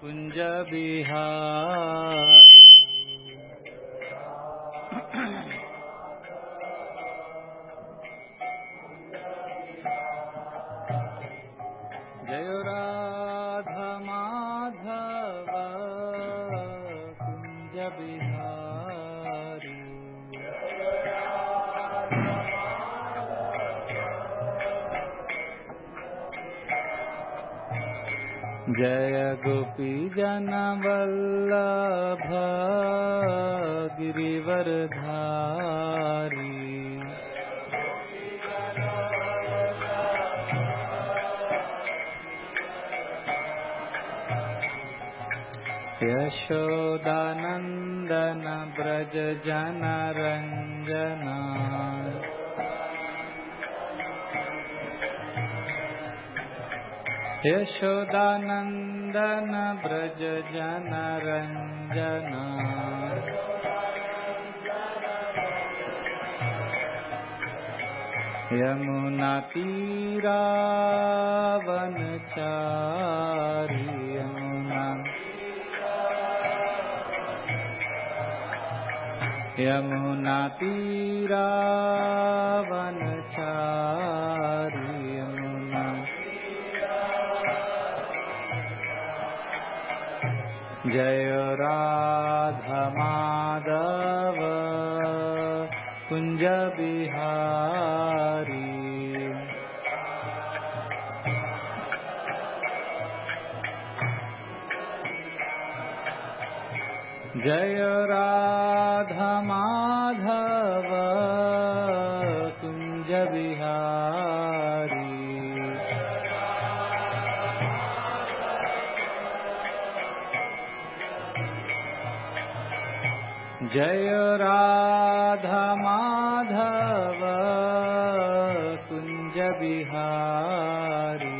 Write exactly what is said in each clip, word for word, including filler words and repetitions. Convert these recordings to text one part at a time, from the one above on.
कुंज बिहारी। जय राधा माधव कुंज बिहारी। जय गोपी जन वल्लभ गिरिवरधारी। यशोदानंदन ब्रज जन रंजना। यशोदानंदन ब्रज जन रंजना। यमुना तीरावनचारी। यमुना यमुना तीरावनचारी। यमुना जय राधा माधव कुंज बिहारी। जय राधा माधव कुंज बिहारी। जय राधा माधव कुंज बिहारी।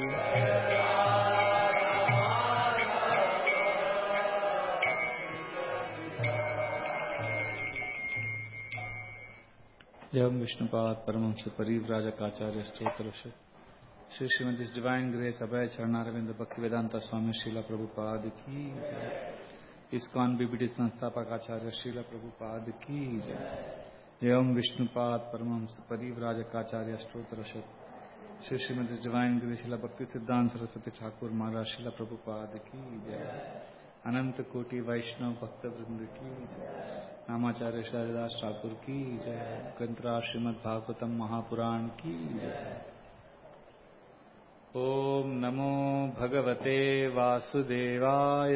जय विष्णुपाद परमहंस परिव्राजकाचार्य स्तोत्र श्री श्रीमती डिवाइन ग्रेस अभय चरणारविंद भक्ति वेदांता स्वामी श्रीला प्रभुपाद की जय। इस्कॉन बीबीडी संस्थापक आचार्य श्रीला प्रभुपाद की जय। जय ओम विष्णुपाद परमहंस परिव्राजकाचार्य स्तोत्र श्री श्रीमती डिवाइन ग्रेस श्रीला भक्ति सिद्धांत सरस्वती ठाकुर महाराज श्रीला प्रभुपाद की जय। अनंत कोटि वैष्णव भक्त वृंद की जय। नामाचार्य श्री हरिदास ठाकुर की जय। ग्रंथराज श्रीमद् भागवतम महापुराण की जय। ओम नमो भगवते वासुदेवाय।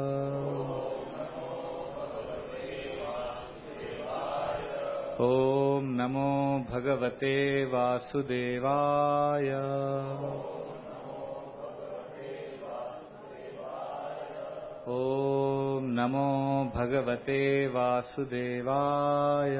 ओम नमो भगवते वासुदेवाय। ओम नमो भगवते वासुदेवाय।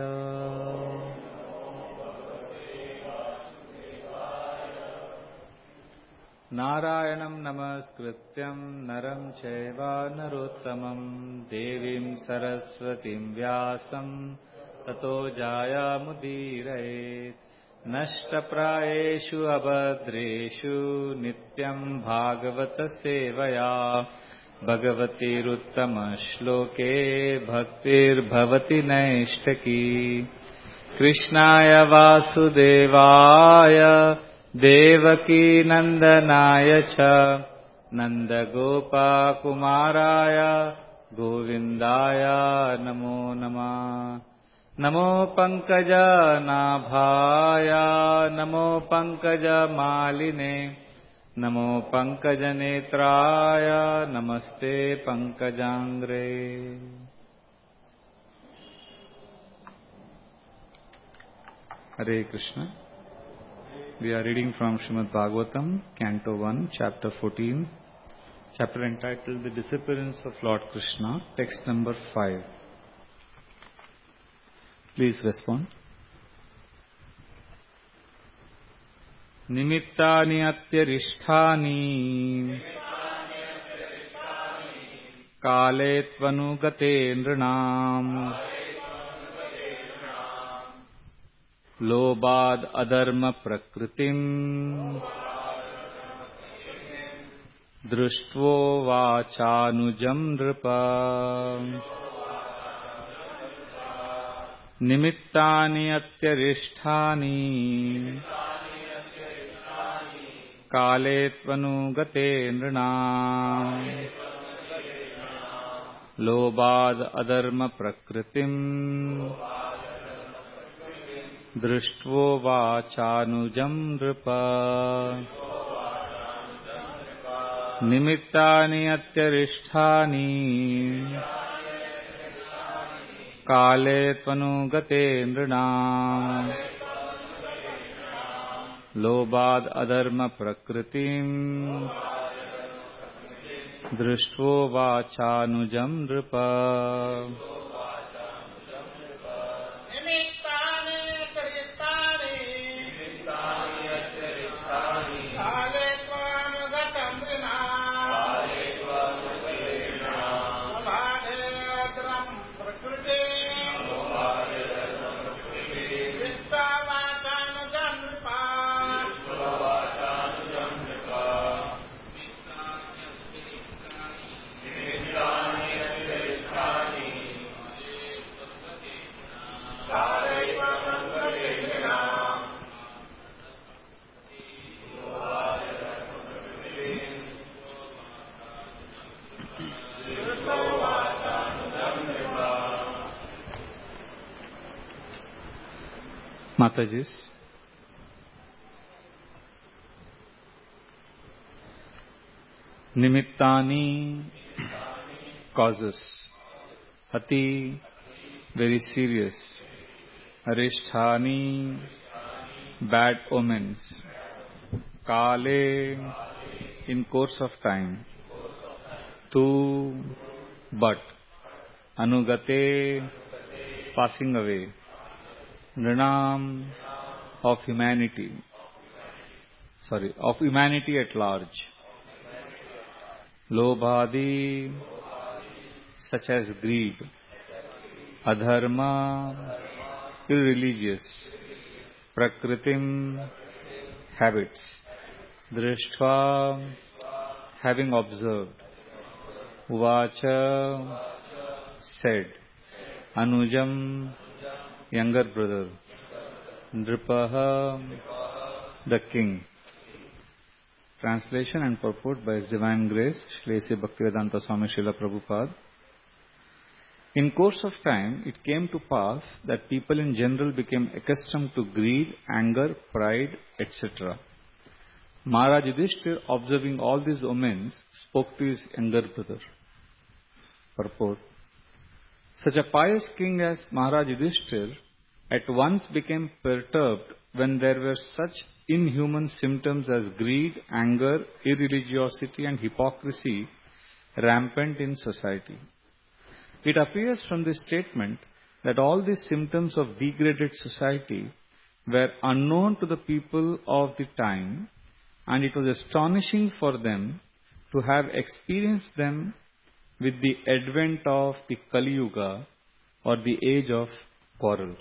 नारायणं नमस्कृत्यं नरं चैव नरोत्तमं देवीं सरस्वतीं व्यासं ततो जायामुदीरयेत्। नष्टप्रायेषु अभद्रेषु नित्यं भागवत सेवया भगवतीरुत्तमश्लोके भक्तिर्भवति नैष्ठकी। कृष्णाय वासुदेवाय देवकी नंदनाय च नंदगोपकुमाराय गोविंदाय नमो नमः। नमो पंकजनाभाय नमो पंकजमालिने नमो पंकजनेत्राय नमस्ते पंकजांग्रे। हरे Krishna. We are reading from Srimad Bhagavatam, Canto one, Chapter fourteen, chapter entitled The Disappearance of Lord Krishna, text number five. Please respond. Nimittani atyarishthani kale tvanugate nrinam लोबाद अधर्म प्रकृतिम दृष्ट्वो वाचानुजं नृप निमित्तानि अत्यरिष्ठानि काले त्वनुगते नृणाम् लोभाद् अधर्म प्रकृतिम् दृष्ट्वो वाचानुजं नृप निमित्तानि अत्यरिष्ठानि काले त्वनुगते नृणाम् लोभाद् अधर्म प्रकृतिम् दृष्ट्वो वाचानुजं नृप Matajis, Nimittani, causes, Ati, very serious, Aristhani, bad omens, Kale, in course of time, Tu, but, Anugate, passing away, Nrinam, of humanity, sorry, of humanity at large. Lobhadi, such as greed. Adharma, irreligious. Prakritim, habits. Drishtva, having observed. Uvacha, said. Anujam, younger brother. Nripaha, the king. Translation and purport by His Divine Grace, Shri Bhaktivedanta Swami Srila Prabhupada. In course of time, it came to pass that people in general became accustomed to greed, anger, pride, et cetera. Maharaj Yudhishthira, observing all these omens, spoke to his younger brother. Purport. Such a pious king as Maharaj Yudhishthira at once became perturbed when there were such inhuman symptoms as greed, anger, irreligiosity and hypocrisy rampant in society. It appears from this statement that all these symptoms of degraded society were unknown to the people of the time, and it was astonishing for them to have experienced them with the advent of the Kali Yuga, or the age of quarrel.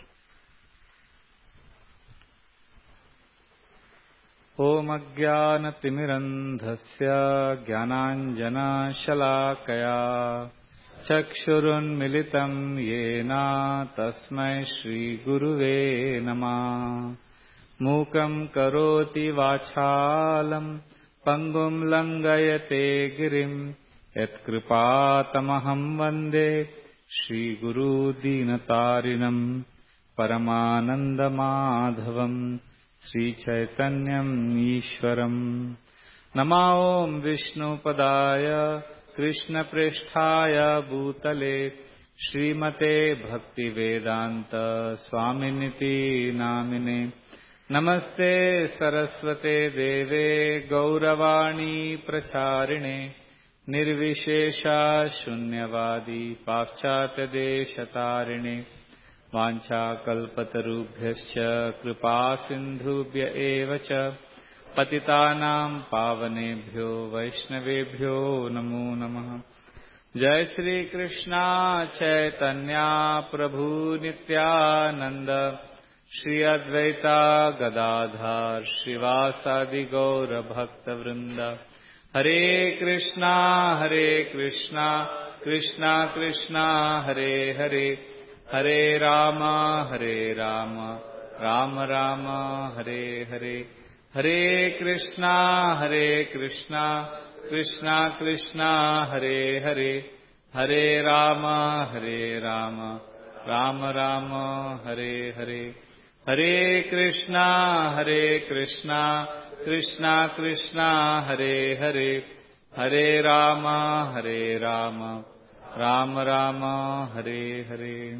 Om Ajnana Timirandhasya Jnananjana Shalakaya Chakshurun Militam Yena Tasmai Shri Guruve Namah Mukam Karoti Vachalam Pangum Langayate Girim Yat Kripatamaham Vande Shri Guru Dinatarinam Paramananda Madhavam Sri Chaitanyam Ishwaram Nama Om Vishnu Padaya Krishna Pristhaya Bhutale Srimate Bhakti Vedanta Swaminiti Namine Namaste Saraswate Deve Gauravani Pracharine Nirvishesha Shunyavadi Paschatya Deshatarine Vancha kalpatarubhyascha kripa sindhubhya evacha patitanam pavanebhyo vaishnavebhyo namo namaha. Jai Shri Krishna Chaitanya Prabhu Nityananda Shri Advaita Gadadhar Srivasadi Gaura Bhakta Vrinda Hare Krishna, Hare Krishna, Krishna Krishna, Hare Hare, Hare Rama, Hare Rama, Rama Rama, Hare Hare, Hare Krishna, Hare Krishna, Krishna Krishna, Hare Hare, Hare Rama, Hare Rama, Rama Rama, Hare Hare, Hare Krishna, Hare Krishna, Krishna Krishna, Hare Hare, Hare Rama, Hare Rama, Rama Rama, Hare Hare.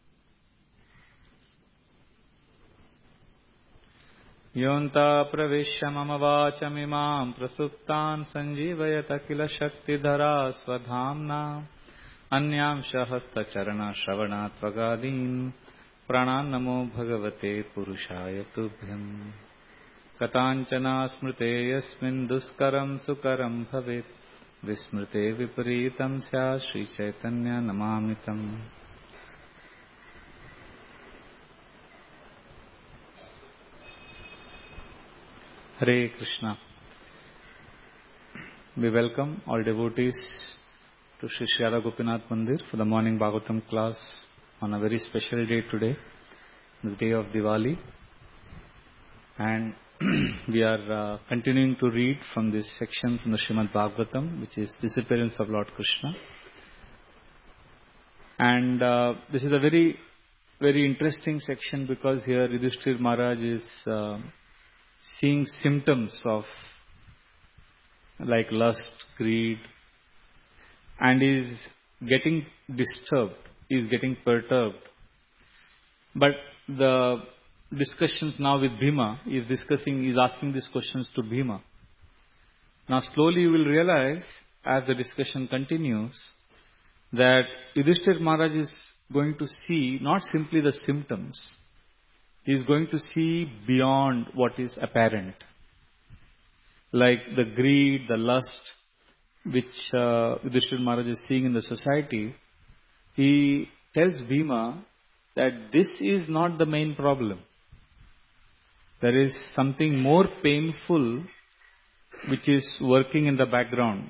Yonta pravishya mama vachamimam prasuptan sanjivayata kila shaktidhara swadhamna anyamsha hasta charana shravana tvagadin pranan namo bhagavate purushaya tubhyam katanchana smrute yasmin duskaram sukaram bhavet vismrute vipareetam sya Shri Chaitanya namamitam. Hare Krishna. We welcome all devotees to Shri Shri Radha Gopinath Mandir for the morning Bhagavatam class on a very special day today, the day of Diwali. And we are uh, continuing to read from this section from the Srimad Bhagavatam, which is Disappearance of Lord Krishna. And uh, this is a very, very interesting section because here Yudhishthira Maharaj is uh, seeing symptoms of like lust, greed, and is getting disturbed, is getting perturbed. But the discussions now with Bhima, he is discussing, he is asking these questions to Bhima. Now slowly you will realize as the discussion continues that Yudhishthira Maharaj is going to see not simply the symptoms, he is going to see beyond what is apparent. Like the greed, the lust, which uh, Yudhishthira Maharaj is seeing in the society, he tells Bhima that this is not the main problem. There is something more painful which is working in the background.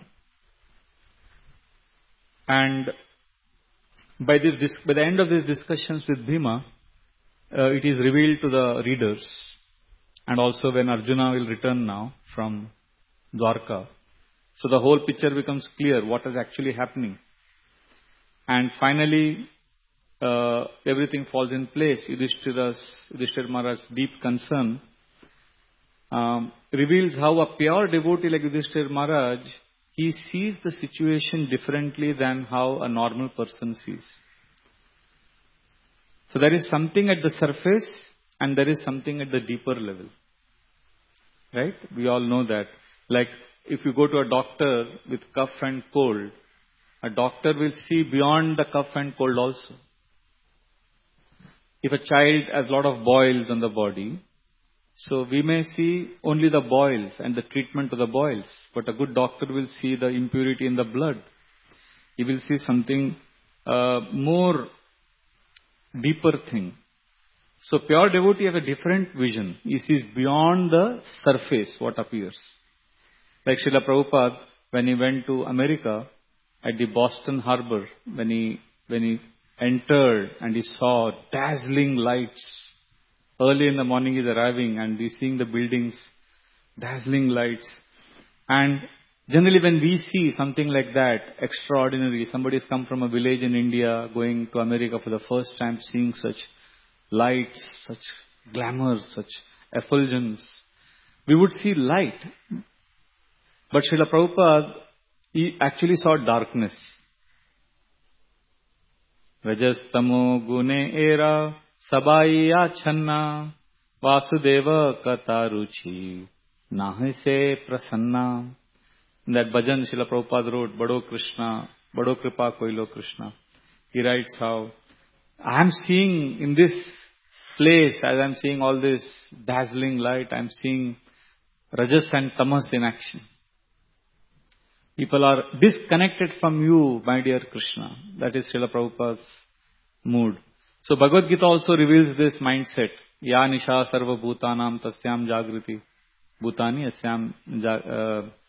And by, this, by the end of these discussions with Bhima, uh, it is revealed to the readers, and also when Arjuna will return now from Dwarka. So the whole picture becomes clear, what is actually happening. And finally, uh, everything falls in place. Yudhishthira's, Yudhishthira Maharaj's deep concern um, reveals how a pure devotee like Yudhishthira Maharaj, he sees the situation differently than how a normal person sees. So there is something at the surface and there is something at the deeper level. Right? We all know that. Like if you go to a doctor with cough and cold, a doctor will see beyond the cough and cold also. If a child has a lot of boils on the body, so we may see only the boils and the treatment of the boils. But a good doctor will see the impurity in the blood. He will see something uh, more deeper thing. So pure devotee have a different vision. He sees beyond the surface what appears. Like Srila Prabhupada, when he went to America, at the Boston Harbor, when he when he entered and he saw dazzling lights. Early in the morning he's arriving and he's seeing the buildings, dazzling lights. And generally when we see something like that, extraordinary, somebody has come from a village in India, going to America for the first time, seeing such lights, such glamour, such effulgence, we would see light. But Srila Prabhupada, he actually saw darkness. Rajas tamo gune era sabaiya channa vasudeva kataruchi nahise prasanna. That bhajan Srila Prabhupada wrote, Bado Krishna, Bado Kripa Koilo Krishna. He writes how, I am seeing in this place, as I am seeing all this dazzling light, I am seeing Rajas and Tamas in action. People are disconnected from you, my dear Krishna. That is Srila Prabhupada's mood. So Bhagavad Gita also reveals this mindset. Ya nisha sarva bhutanam tasyam jagriti. Bhutani asyam uh,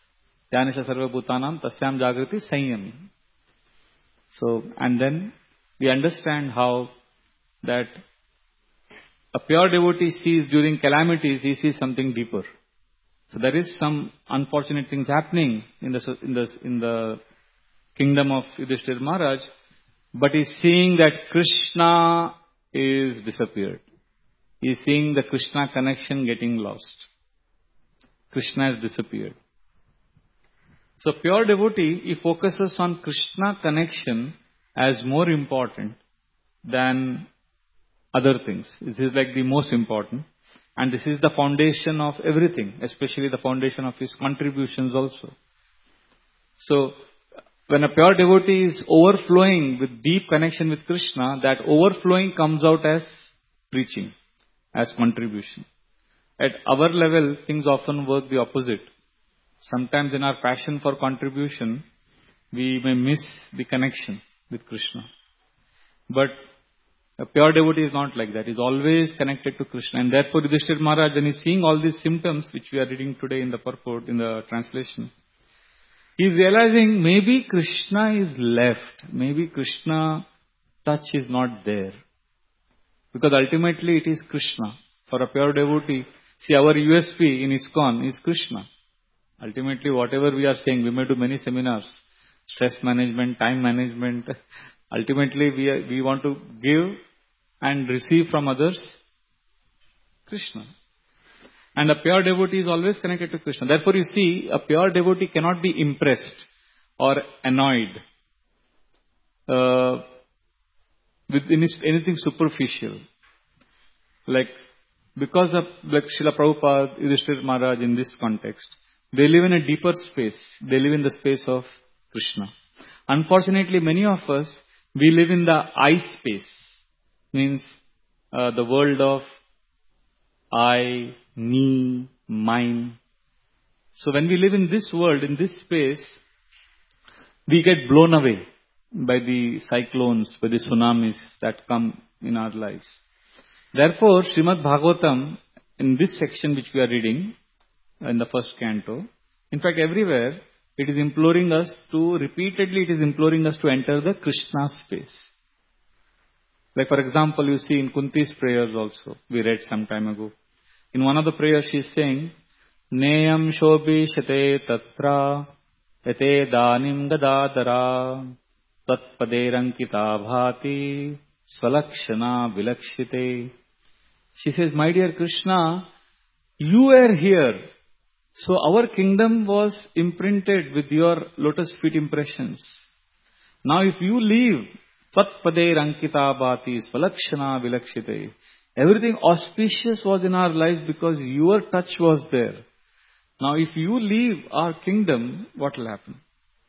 Dhyanasya sarva bhutanam tasyam jagrati sanyami. So, and then we understand how that a pure devotee sees during calamities, he sees something deeper. So there is some unfortunate things happening in the in the in the kingdom of Yudhishthira Maharaj, but he's seeing that Krishna is disappeared. He's seeing the Krishna connection getting lost. Krishna has disappeared. So pure devotee, he focuses on Krishna connection as more important than other things. This is like the most important. And this is the foundation of everything, especially the foundation of his contributions also. So, when a pure devotee is overflowing with deep connection with Krishna, that overflowing comes out as preaching, as contribution. At our level, things often work the opposite. Sometimes in our passion for contribution, we may miss the connection with Krishna. But a pure devotee is not like that. He is always connected to Krishna. And therefore, Yudhishthira Maharaj, when he is seeing all these symptoms, which we are reading today in the purport, in the translation, he is realizing maybe Krishna is left. Maybe Krishna touch is not there. Because ultimately it is Krishna. For a pure devotee, see, our U S P in ISKCON is Krishna. Ultimately, whatever we are saying, we may do many seminars, stress management, time management. Ultimately, we are, we want to give and receive from others Krishna. And a pure devotee is always connected to Krishna. Therefore, you see, a pure devotee cannot be impressed or annoyed uh, with anything superficial. Like, because of like Srila Prabhupada, Yudhishthira Maharaj in this context, they live in a deeper space. They live in the space of Krishna. Unfortunately, many of us, we live in the I space. Means uh, the world of I, me, mine. So when we live in this world, in this space, we get blown away by the cyclones, by the tsunamis that come in our lives. Therefore, Srimad Bhagavatam, in this section which we are reading, in the first canto, in fact everywhere, it is imploring us to, repeatedly it is imploring us to enter the Krishna space. Like for example, you see in Kunti's prayers also, we read some time ago. In one of the prayers she is saying, Neyam shobhi shate tatra, ete danim gadadara, tatpaderankita bhati, svalakshana vilakshite. She says, my dear Krishna, you were here. So our kingdom was imprinted with your lotus feet impressions. Now if you leave, Tatpader Ankita Bhati Svalakshana Vilakshite, everything auspicious was in our lives because your touch was there. Now if you leave our kingdom, what will happen?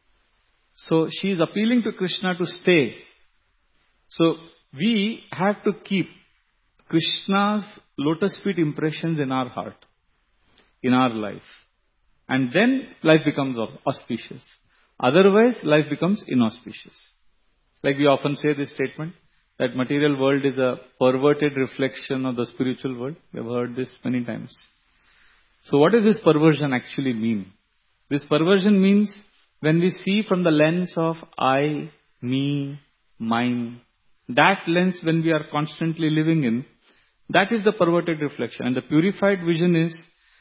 So she is appealing to Krishna to stay. So we have to keep Krishna's lotus feet impressions in our heart, in our life. And then life becomes auspicious. Otherwise, life becomes inauspicious. Like we often say this statement, that material world is a perverted reflection of the spiritual world. We have heard this many times. So what does this perversion actually mean? This perversion means when we see from the lens of I, me, mine, that lens when we are constantly living in, that is the perverted reflection. And the purified vision is,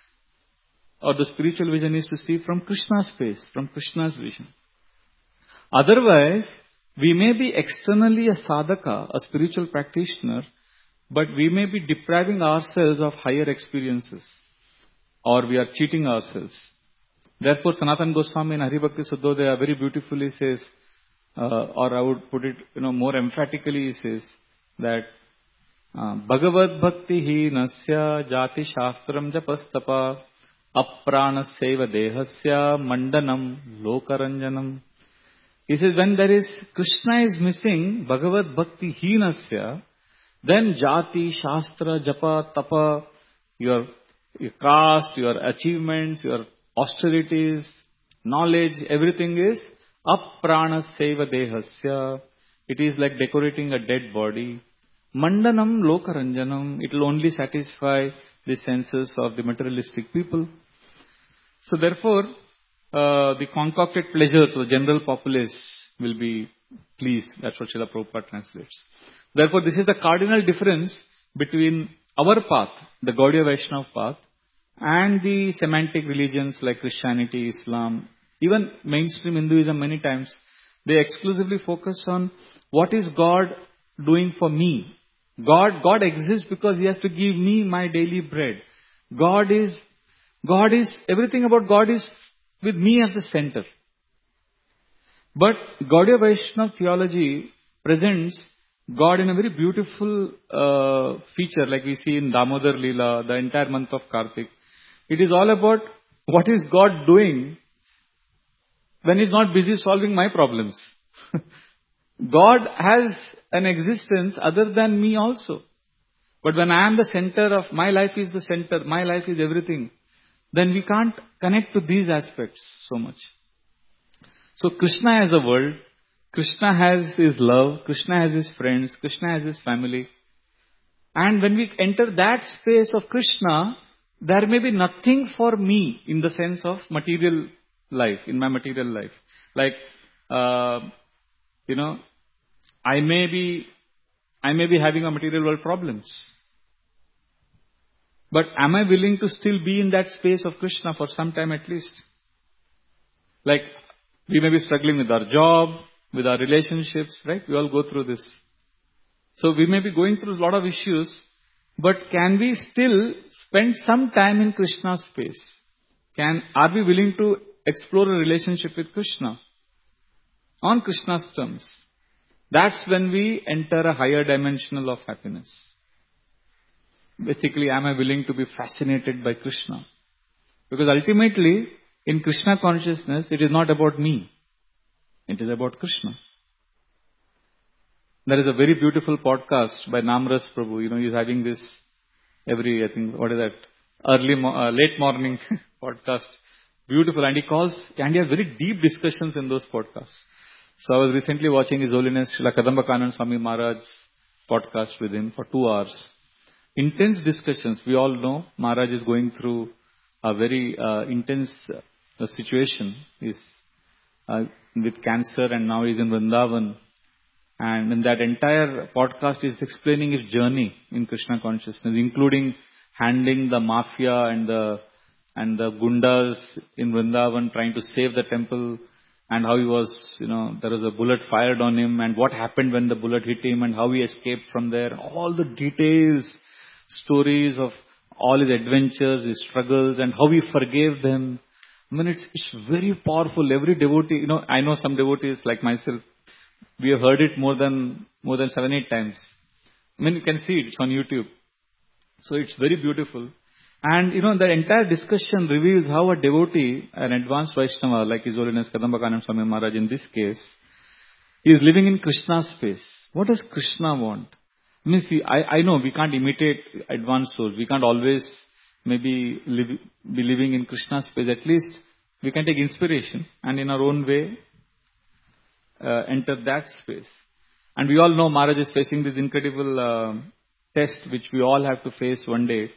or the spiritual vision is to see from Krishna's face, from Krishna's vision. Otherwise, we may be externally a sadhaka, a spiritual practitioner, but we may be depriving ourselves of higher experiences, or we are cheating ourselves. Therefore, Sanatana Goswami in Hari Bhakti Suddhodaya very beautifully says, uh, or I would put it, you know, more emphatically, he says that Bhagavad Bhakti hi nasya jati shastram japastapa apranaseva dehasya mandanam lokaranjanam. He says when there is, Krishna is missing Bhagavad Bhakti Hinasya, then Jati, Shastra, Japa, Tapa, your, your caste, your achievements, your austerities, knowledge, everything is Aprana Seva Dehasya. It is like decorating a dead body. Mandanam Lokaranjanam. It will only satisfy the senses of the materialistic people. So therefore, uh, the concocted pleasures of the general populace will be pleased. That's what Srila Prabhupada translates. Therefore, this is the cardinal difference between our path, the Gaudiya Vaishnava path, and the semantic religions like Christianity, Islam, even mainstream Hinduism many times. They exclusively focus on what is God doing for me. God, God exists because He has to give me my daily bread. God is, God is, everything about God is with me as the center. But Gaudiya Vaishnava theology presents God in a very beautiful uh, feature, like we see in Damodar Leela, the entire month of Kartik. It is all about what is God doing when He's not busy solving my problems. God has an existence other than me also. But when I am the center of, my life is the center, my life is everything, then we can't connect to these aspects so much. So Krishna has a world, Krishna has his love, Krishna has his friends, Krishna has his family. And when we enter that space of Krishna, there may be nothing for me in the sense of material life, in my material life. Like, uh, you know, I may be, I may be having a material world problems. But am I willing to still be in that space of Krishna for some time at least? Like, we may be struggling with our job, with our relationships, right? We all go through this. So we may be going through a lot of issues, but can we still spend some time in Krishna's space? Can, are we willing to explore a relationship with Krishna on Krishna's terms? That's when we enter a higher dimensional of happiness. Basically, am I willing to be fascinated by Krishna? Because ultimately, in Krishna consciousness, it is not about me. It is about Krishna. There is a very beautiful podcast by Namras Prabhu. You know, he's having this every, I think, what is that? Early, uh, late morning podcast. Beautiful. And he calls, and he has very deep discussions in those podcasts. So I was recently watching His Holiness Srila Kadamba Swami Maharaj's podcast with him for two hours. Intense discussions. We all know Maharaj is going through a very uh, intense uh, situation. He's uh, with cancer and now he's in Vrindavan. And in that entire podcast, he's explaining his journey in Krishna consciousness, including handling the mafia and the and the gundas in Vrindavan, trying to save the temple, and how he was, you know, there was a bullet fired on him, and what happened when the bullet hit him, and how he escaped from there. All the details, stories of all his adventures, his struggles, and how he forgave them. I mean, it's, it's very powerful. Every devotee, you know, I know some devotees like myself, we have heard it more than, more than seven, eight times. I mean, you can see it, it's on YouTube. So it's very beautiful. And, you know, the entire discussion reveals how a devotee, an advanced Vaishnava, like His Holiness Kadamba Swami Maharaj in this case, he is living in Krishna's space. What does Krishna want? I mean, see, I, I know we can't imitate advanced souls. We can't always maybe live, be living in Krishna's space. At least we can take inspiration and in our own way uh, enter that space. And we all know Maharaj is facing this incredible uh, test which we all have to face one day.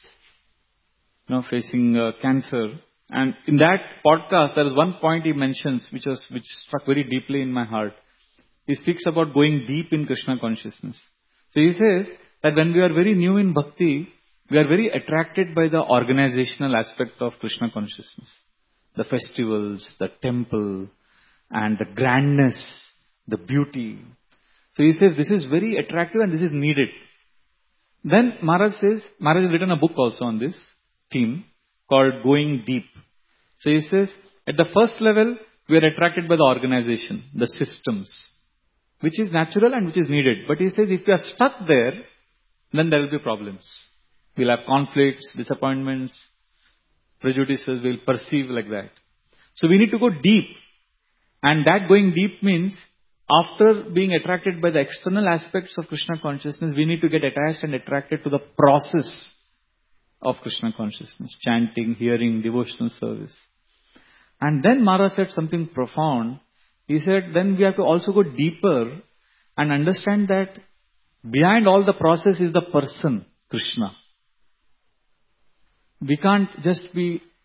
You know, facing uh, cancer. And in that podcast, there is one point he mentions which was which struck very deeply in my heart. He speaks about going deep in Krishna consciousness. So he says that when we are very new in bhakti, we are very attracted by the organizational aspect of Krishna consciousness. The festivals, the temple, and the grandness, the beauty. So he says this is very attractive and this is needed. Then Maharaj says, Maharaj has written a book also on this theme called Going Deep. So he says, at the first level, we are attracted by the organization, the systems, which is natural and which is needed. But he says, if we are stuck there, then there will be problems. We'll have conflicts, disappointments, prejudices, we'll perceive like that. So we need to go deep. And that going deep means, after being attracted by the external aspects of Krishna consciousness, we need to get attached and attracted to the process of Krishna consciousness, chanting, hearing, devotional service. And then Maharaj said something profound. He said, then we have to also go deeper and understand that behind all the process is the person, Krishna. We can't just be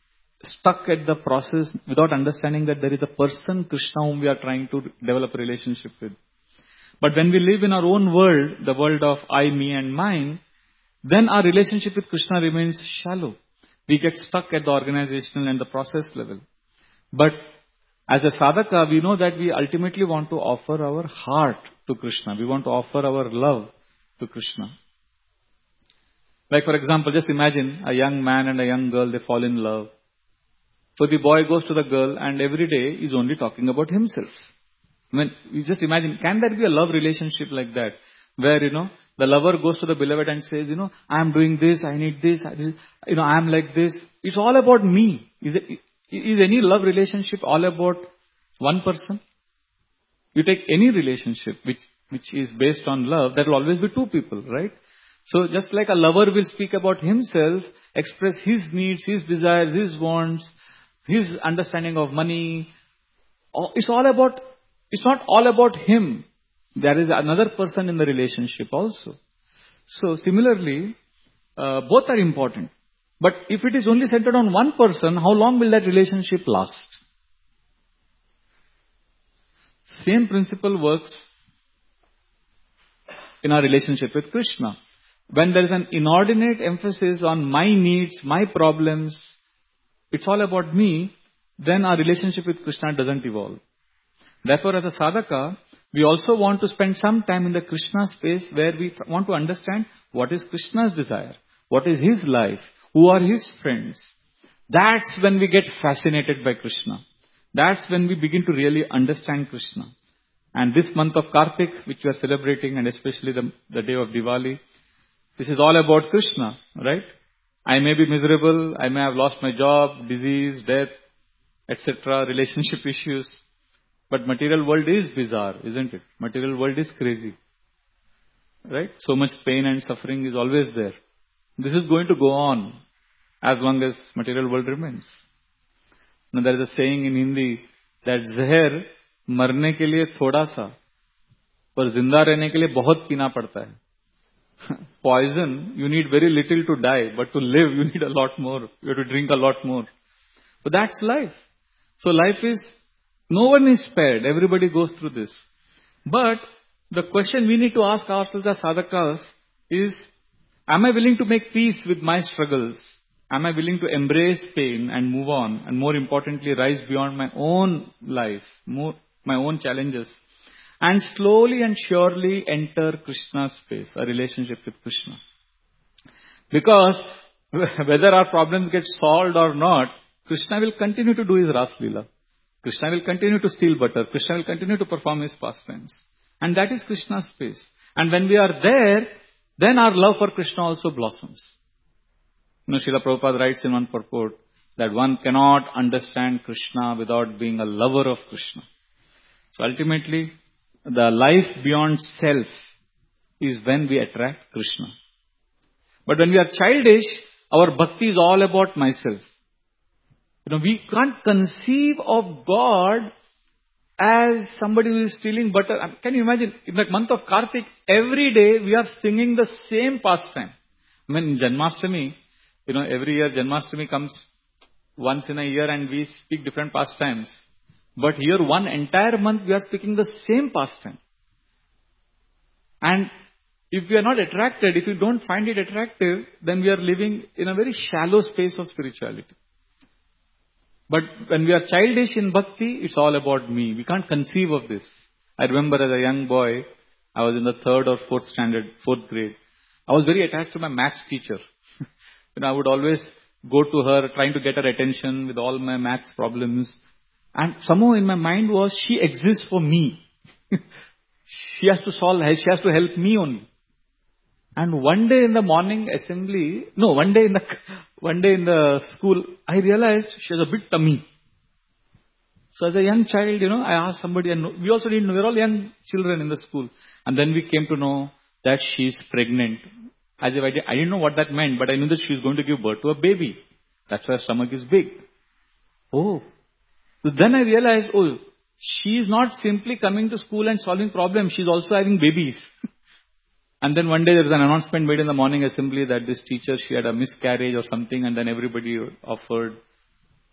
stuck at the process without understanding that there is a person, Krishna, whom we are trying to develop a relationship with. But when we live in our own world, the world of I, me and mine, then our relationship with Krishna remains shallow. We get stuck at the organizational and the process level. But as a sadhaka, we know that we ultimately want to offer our heart to Krishna. We want to offer our love to Krishna. Like for example, just imagine a young man and a young girl, they fall in love. So the boy goes to the girl and every day is only talking about himself. I mean, you just imagine, can there be a love relationship like that? Where, you know, the lover goes to the beloved and says, you know, I am doing this, I need this, I, you know, I am like this. It's all about me. Is, it, is any love relationship all about one person? You take any relationship which, which is based on love, there will always be two people, right? So just like a lover will speak about himself, express his needs, his desires, his wants, his understanding of money. It's all about, it's not all about him. There is another person in the relationship also. So similarly, uh, both are important. But if it is only centered on one person, how long will that relationship last? Same principle works in our relationship with Krishna. When there is an inordinate emphasis on my needs, my problems, it's all about me, then our relationship with Krishna doesn't evolve. Therefore, as a sadhaka, we also want to spend some time in the Krishna space where we want to understand what is Krishna's desire, what is his life, who are his friends. That's when we get fascinated by Krishna. That's when we begin to really understand Krishna. And this month of Kartik, which we are celebrating, and especially the, the day of Diwali, this is all about Krishna, right? I may be miserable, I may have lost my job, disease, death, et cetera, relationship issues. But material world is bizarre, isn't it? Material world is crazy. Right? So much pain and suffering is always there. This is going to go on as long as material world remains. Now there is a saying in Hindi that zahar marne ke liye thoda sa, par zinda rehne ke liye bahut pina padta hai. Poison, you need very little to die, but to live you need a lot more. You have to drink a lot more. But that's life. So life is, no one is spared. Everybody goes through this. But the question we need to ask ourselves as sadhakas is, am I willing to make peace with my struggles? Am I willing to embrace pain and move on? And more importantly, rise beyond my own life, more, my own challenges. And slowly and surely enter Krishna's space, a relationship with Krishna. Because whether our problems get solved or not, Krishna will continue to do his Ras Leela. Krishna will continue to steal butter. Krishna will continue to perform his pastimes. And that is Krishna's space. And when we are there, then our love for Krishna also blossoms. You know, Srila Prabhupada writes in one purport that one cannot understand Krishna without being a lover of Krishna. So ultimately, the life beyond self is when we attract Krishna. But when we are childish, our bhakti is all about myself. You know, we can't conceive of God as somebody who is stealing butter. Can you imagine, in the month of Kartik, every day we are singing the same pastime. I mean, in Janmashtami, you know, every year Janmashtami comes once in a year and we speak different pastimes. But here, one entire month, we are speaking the same pastime. And if we are not attracted, if we don't find it attractive, then we are living in a very shallow space of spirituality. But when we are childish in bhakti, it's all about me. We can't conceive of this. I remember as a young boy, I was in the third or fourth standard, fourth grade. I was very attached to my maths teacher. You know, I would always go to her, trying to get her attention with all my maths problems. And somehow in my mind was, she exists for me. She has to solve, she has to help me only. And one day in the morning assembly, no, one day in the, one day in the school, I realized she has a big tummy. So as a young child, you know, I asked somebody, and we also didn't know, we were all young children in the school. And then we came to know that she is pregnant. As if I, did, I didn't know what that meant, but I knew that she was going to give birth to a baby. That's why her stomach is big. Oh. So then I realized, oh, she is not simply coming to school and solving problems, she's also having babies. And then one day there was an announcement made in the morning assembly that this teacher, she had a miscarriage or something, and then everybody offered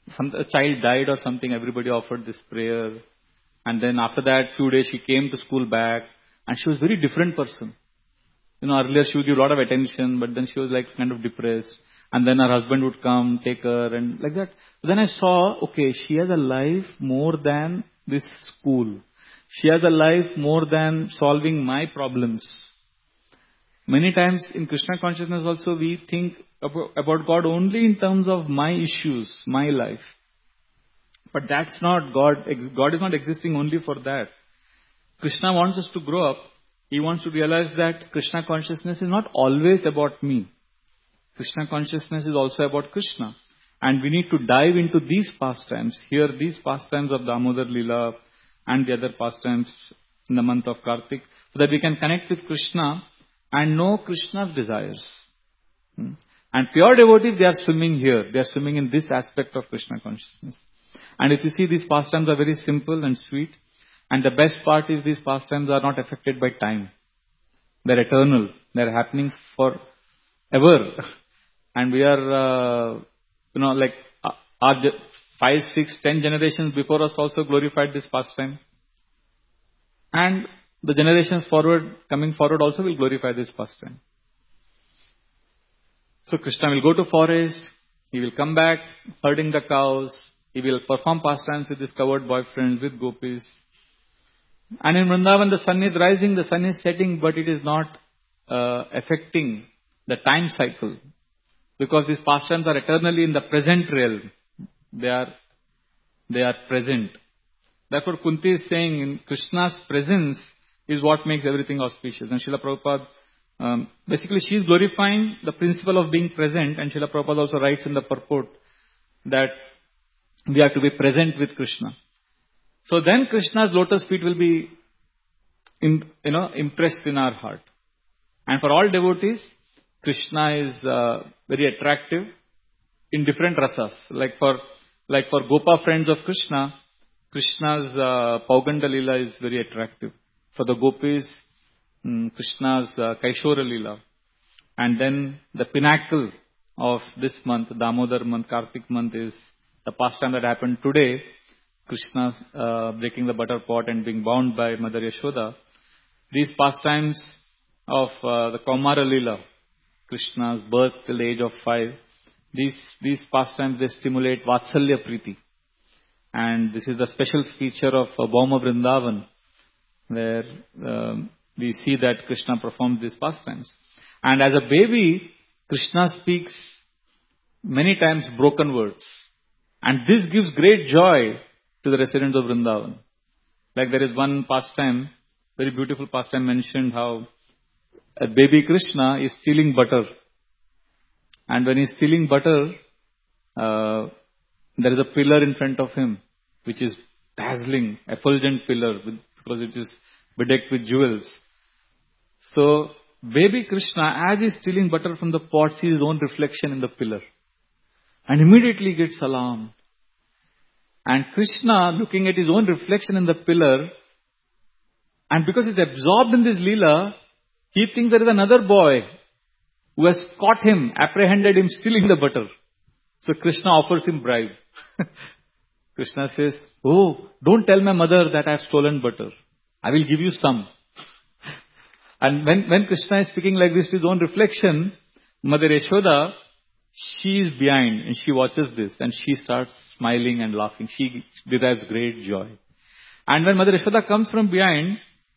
some, a child died or something, everybody offered this prayer. And then after that, few days she came to school back, and she was a very different person. You know, earlier she would give a lot of attention, but then she was like kind of depressed. And then her husband would come, take her, and like that. But then I saw, okay, she has a life more than this school. She has a life more than solving my problems. Many times in Krishna consciousness also we think about, about God only in terms of my issues, my life. But that's not God. God is not existing only for that. Krishna wants us to grow up. He wants to realize that Krishna consciousness is not always about me. Krishna consciousness is also about Krishna. And we need to dive into these pastimes, hear these pastimes of Damodar Leela and the other pastimes in the month of Kartik, so that we can connect with Krishna and know Krishna's desires. Hmm. And pure devotees, they are swimming here. They are swimming in this aspect of Krishna consciousness. And if you see, these pastimes are very simple and sweet. And the best part is these pastimes are not affected by time. They're eternal. They're happening forever. And we are, uh, you know, like uh, our five, six, ten generations before us also glorified this pastime. And the generations forward, coming forward also will glorify this pastime. So Krishna will go to forest. He will come back herding the cows. He will perform pastimes with his covered boyfriends, with gopis. And in Vrindavan, the sun is rising, the sun is setting, but it is not uh, affecting the time cycle. Because these pastimes are eternally in the present realm. They are, they are present. Therefore, Kunti is saying in Krishna's presence is what makes everything auspicious. And Srila Prabhupada, um, basically she is glorifying the principle of being present. And Srila Prabhupada also writes in the purport that we have to be present with Krishna. So then Krishna's lotus feet will be, in, you know, impressed in our heart. And for all devotees, Krishna is uh, very attractive in different rasas. Like for like for Gopa friends of Krishna, Krishna's uh, Pauganda Leela is very attractive. For the gopis, um, Krishna's uh, Kaishora Leela. And then the pinnacle of this month, Damodar month, Kartik month, is the pastime that happened today. Krishna uh, breaking the butter pot and being bound by Mother Yashoda. These pastimes of uh, the Kaumara Leela, Krishna's birth till the age of five, these these pastimes, they stimulate Vatsalya Priti. And this is the special feature of uh, Bhauma Vrindavan, where um, we see that Krishna performs these pastimes. And as a baby, Krishna speaks many times broken words. And this gives great joy to the residents of Vrindavan. Like there is one pastime, very beautiful pastime mentioned how a baby Krishna is stealing butter. And when he is stealing butter, uh, there is a pillar in front of him, which is dazzling, effulgent pillar, with, because it is bedecked with jewels. So, baby Krishna, as he is stealing butter from the pot, sees his own reflection in the pillar. And immediately gets alarmed. And Krishna, looking at his own reflection in the pillar, and because he's absorbed in this Leela, he thinks there is another boy who has caught him, apprehended him stealing the butter. So Krishna offers him bribe. Krishna says, oh, don't tell my mother that I have stolen butter. I will give you some. And when, when Krishna is speaking like this to his own reflection, Mother Yashoda, she is behind and she watches this and she starts smiling and laughing. She derives great joy. And when Mother Yashoda comes from behind,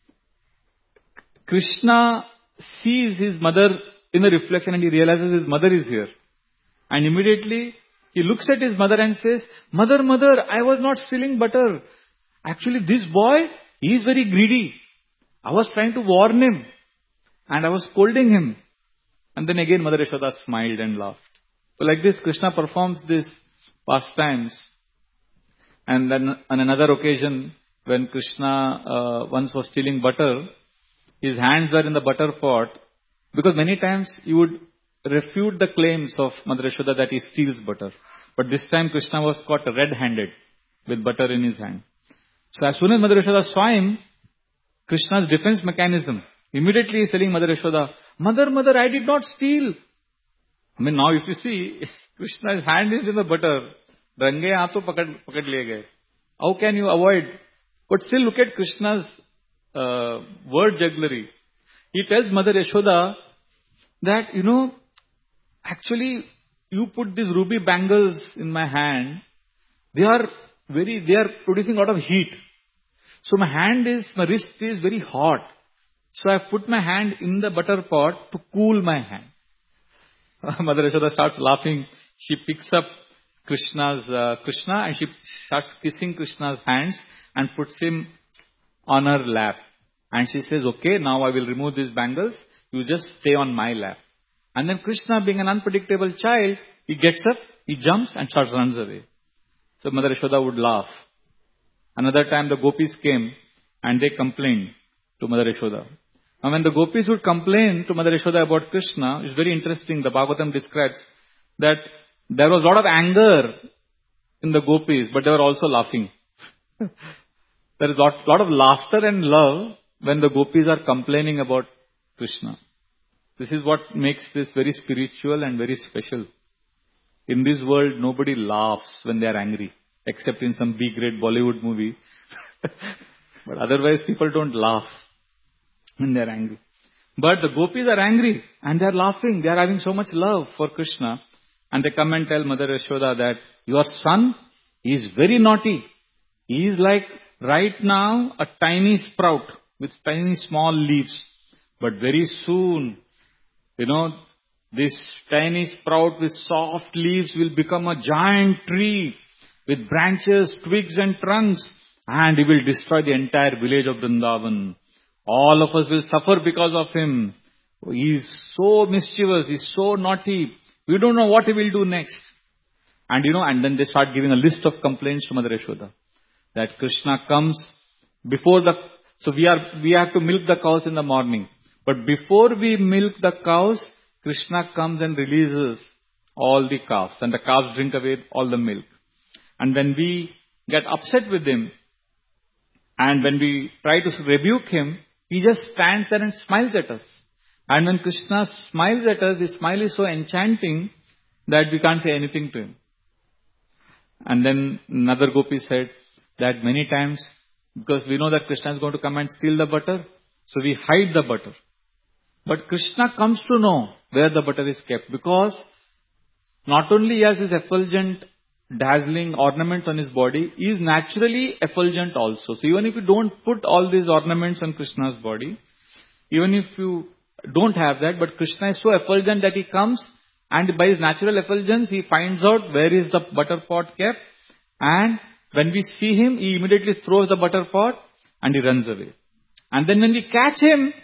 Krishna sees his mother in the reflection and he realizes his mother is here. And immediately he looks at his mother and says, Mother, mother, I was not stealing butter. Actually, this boy, he is very greedy. I was trying to warn him and I was scolding him. And then again Mother Yashoda smiled and laughed. So like this, Krishna performs these pastimes. And then on another occasion, when Krishna uh, once was stealing butter, his hands were in the butter pot, because many times he would refute the claims of Mother Yashoda that he steals butter. But this time Krishna was caught red-handed with butter in his hand. So as soon as Mother Yashoda saw him, Krishna's defense mechanism, immediately he is telling Mother Yashoda, Mother, mother, I did not steal. I mean, now if you see, Krishna's hand is in the butter. Range aap to pakad pakad liye gaye. How can you avoid? But still look at Krishna's uh, word jugglery. He tells Mother Yashoda that, you know, actually you put these ruby bangles in my hand. They are very, they are producing a lot of heat. So my hand is, my wrist is very hot. So I put my hand in the butter pot to cool my hand. Mother Yashoda starts laughing. She picks up Krishna's, uh, Krishna and she starts kissing Krishna's hands and puts him on her lap. And she says, okay, now I will remove these bangles. You just stay on my lap. And then Krishna, being an unpredictable child, he gets up, he jumps and starts runs away. So Mother Yashoda would laugh. Another time the gopis came and they complained to Mother Yashoda. Now when the gopis would complain to Mother Yashoda about Krishna, it's very interesting. The Bhagavatam describes that there was a lot of anger in the gopis, but they were also laughing. There is a lot, lot of laughter and love when the gopis are complaining about Krishna. This is what makes this very spiritual and very special. In this world, nobody laughs when they are angry, except in some B-grade Bollywood movie. But otherwise, people don't laugh when they are angry. But the gopis are angry and they are laughing. They are having so much love for Krishna. And they come and tell Mother Yashoda that your son is very naughty. He is like right now a tiny sprout with tiny small leaves. But very soon, you know, this tiny sprout with soft leaves will become a giant tree with branches, twigs and trunks, and he will destroy the entire village of Vrindavan. All of us will suffer because of him. He is so mischievous, he is so naughty. We don't know what he will do next. And you know, and then they start giving a list of complaints to Mother Yashoda. That Krishna comes before the, so we are, we have to milk the cows in the morning. But before we milk the cows, Krishna comes and releases all the calves. And the calves drink away all the milk. And when we get upset with him, and when we try to rebuke him, he just stands there and smiles at us. And when Krishna smiles at us, his smile is so enchanting that we can't say anything to him. And then another gopi said that many times, because we know that Krishna is going to come and steal the butter, so we hide the butter. But Krishna comes to know where the butter is kept, because not only he has his effulgent, dazzling ornaments on his body, he is naturally effulgent also. So even if you don't put all these ornaments on Krishna's body, even if you don't have that, but Krishna is so effulgent that he comes and by his natural effulgence, he finds out where is the butter pot kept, and when we see him, he immediately throws the butter pot and he runs away. And then when we catch him,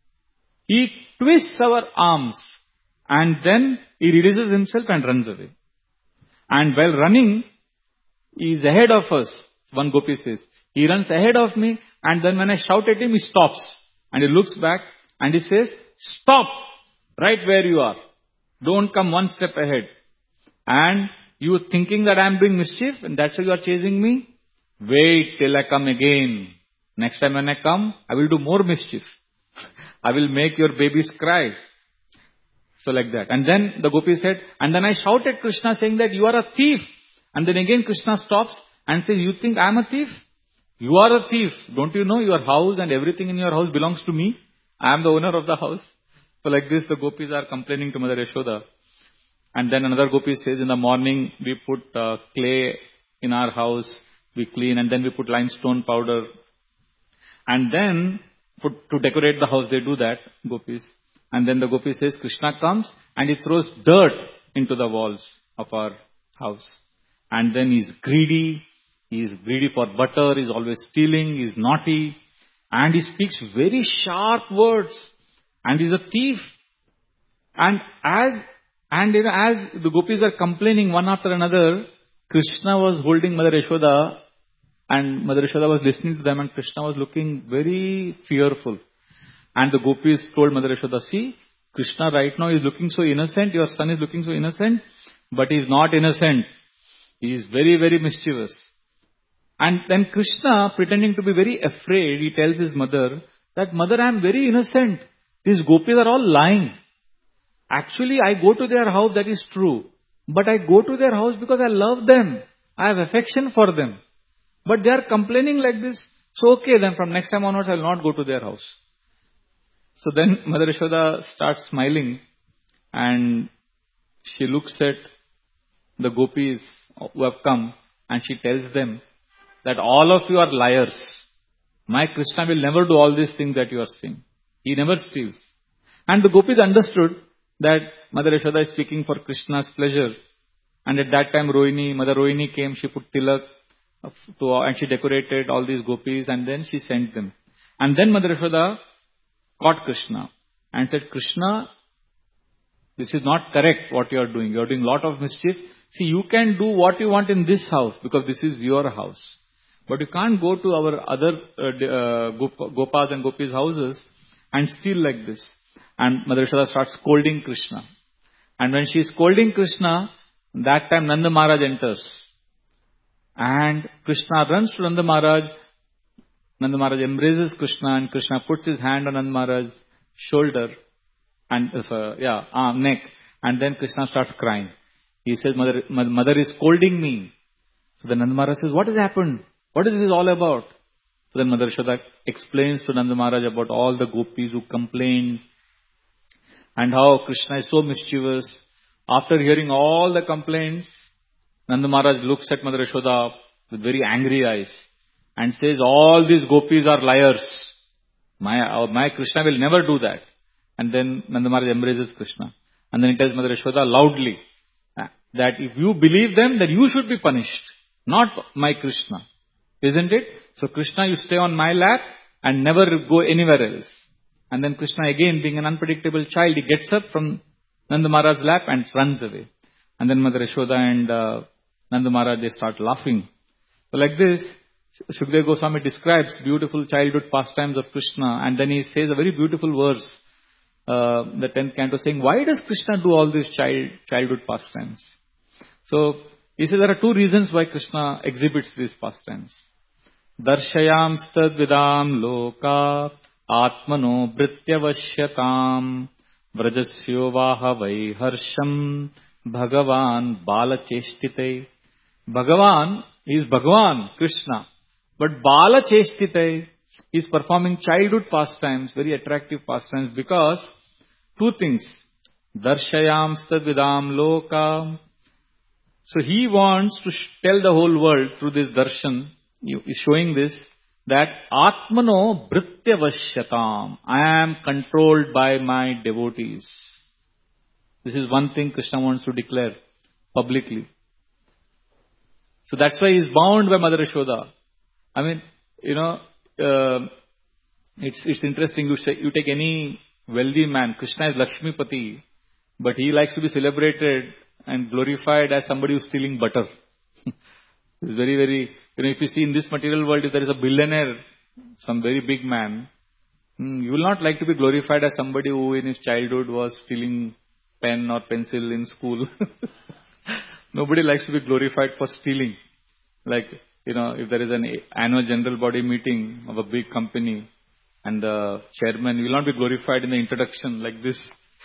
he twists our arms and then he releases himself and runs away. And while running, he is ahead of us. One gopi says, he runs ahead of me, and then when I shout at him, he stops. And he looks back and he says, stop right where you are. Don't come one step ahead. And you thinking that I am doing mischief and that's why you are chasing me? Wait till I come again. Next time when I come, I will do more mischief. I will make your babies cry. So like that. And then the gopi said, and then I shout at Krishna saying that you are a thief. And then again Krishna stops and says, you think I am a thief? You are a thief. Don't you know your house and everything in your house belongs to me? I am the owner of the house. So like this, the gopis are complaining to Mother Yashoda. And then another gopi says, in the morning we put uh, clay in our house, we clean, and then we put limestone powder. And then for, to decorate the house, they do that, gopis. And then the gopi says, Krishna comes and he throws dirt into the walls of our house. And then he's greedy. He's greedy for butter. He's always stealing. He's naughty. And he speaks very sharp words. And he's a thief. And as, and you know, as the gopis are complaining one after another, Krishna was holding Mother Yashoda. And Mother Yashoda was listening to them. And Krishna was looking very fearful. And the gopis told Mother Yashoda, see, Krishna right now is looking so innocent. Your son is looking so innocent. But he is not innocent. He is very, very mischievous. And then Krishna, pretending to be very afraid, he tells his mother that, Mother, I am very innocent. These gopis are all lying. Actually, I go to their house, that is true. But I go to their house because I love them. I have affection for them. But they are complaining like this. So okay, then from next time onwards I will not go to their house. So then Mother Yashoda starts smiling and she looks at the gopis who have come and she tells them that all of you are liars. My Krishna will never do all these things that you are saying. He never steals. And the gopis understood that Mother Yashoda is speaking for Krishna's pleasure. And at that time Rohini, Mother Rohini came, she put tilak to, and she decorated all these gopis and then she sent them. And then Mother Yashoda caught Krishna and said, Krishna, this is not correct what you are doing. You are doing a lot of mischief. See, you can do what you want in this house because this is your house. But you can't go to our other uh, uh, Gop- Gopas and Gopis' houses and steal like this. And Mother Yashoda starts scolding Krishna. And when she is scolding Krishna, that time Nanda Maharaj enters. And Krishna runs to Nanda Maharaj. Nanda Maharaj embraces Krishna and Krishna puts his hand on Nanda Maharaj's shoulder and uh, yeah, arm, neck. And then Krishna starts crying. He says, Mother, Mother is scolding me. So then Nanda Maharaj says, what has happened? What is this all about? So then Mother Yashoda explains to Nanda Maharaj about all the gopis who complained and how Krishna is so mischievous. After hearing all the complaints, Nanda Maharaj looks at Mother Yashoda with very angry eyes and says, all these gopis are liars. My, my Krishna will never do that. And then Nanda Maharaj embraces Krishna. And then he tells Mother Yashoda loudly that if you believe them, then you should be punished, not my Krishna. Isn't it? So Krishna, you stay on my lap and never go anywhere else. And then Krishna, again being an unpredictable child, he gets up from Nanda Maharaj's lap and runs away. And then Mother Yashoda and uh, Nanda Maharaj, they start laughing. So like this, Shukadeva Goswami describes beautiful childhood pastimes of Krishna. And then he says a very beautiful verse, uh, the tenth canto, saying, why does Krishna do all these child childhood pastimes? So he says there are two reasons why Krishna exhibits these pastimes. Darshayam stad vidam loka atmano brityavashyatam vrajasyo vaha vaiharsham bhagavan balacheshtite. Bhagavan is Bhagavan, Krishna. But balacheshtite is performing childhood pastimes, very attractive pastimes, because two things. Darshayam stad vidam loka. So he wants to tell the whole world through this darshan, he is showing this, that Atmano Brityavashyatam. I am controlled by my devotees. This is one thing Krishna wants to declare publicly. So that's why he is bound by Mother Yashoda. I mean, you know, uh, it's it's interesting. You say, you take any wealthy man, Krishna is Lakshmipati, but he likes to be celebrated and glorified as somebody who's stealing butter. It's very, very, you know, if you see in this material world, if there is a billionaire, some very big man, you will not like to be glorified as somebody who in his childhood was stealing pen or pencil in school. Nobody likes to be glorified for stealing. Like, you know, if there is an annual general body meeting of a big company and the chairman will not be glorified in the introduction like this.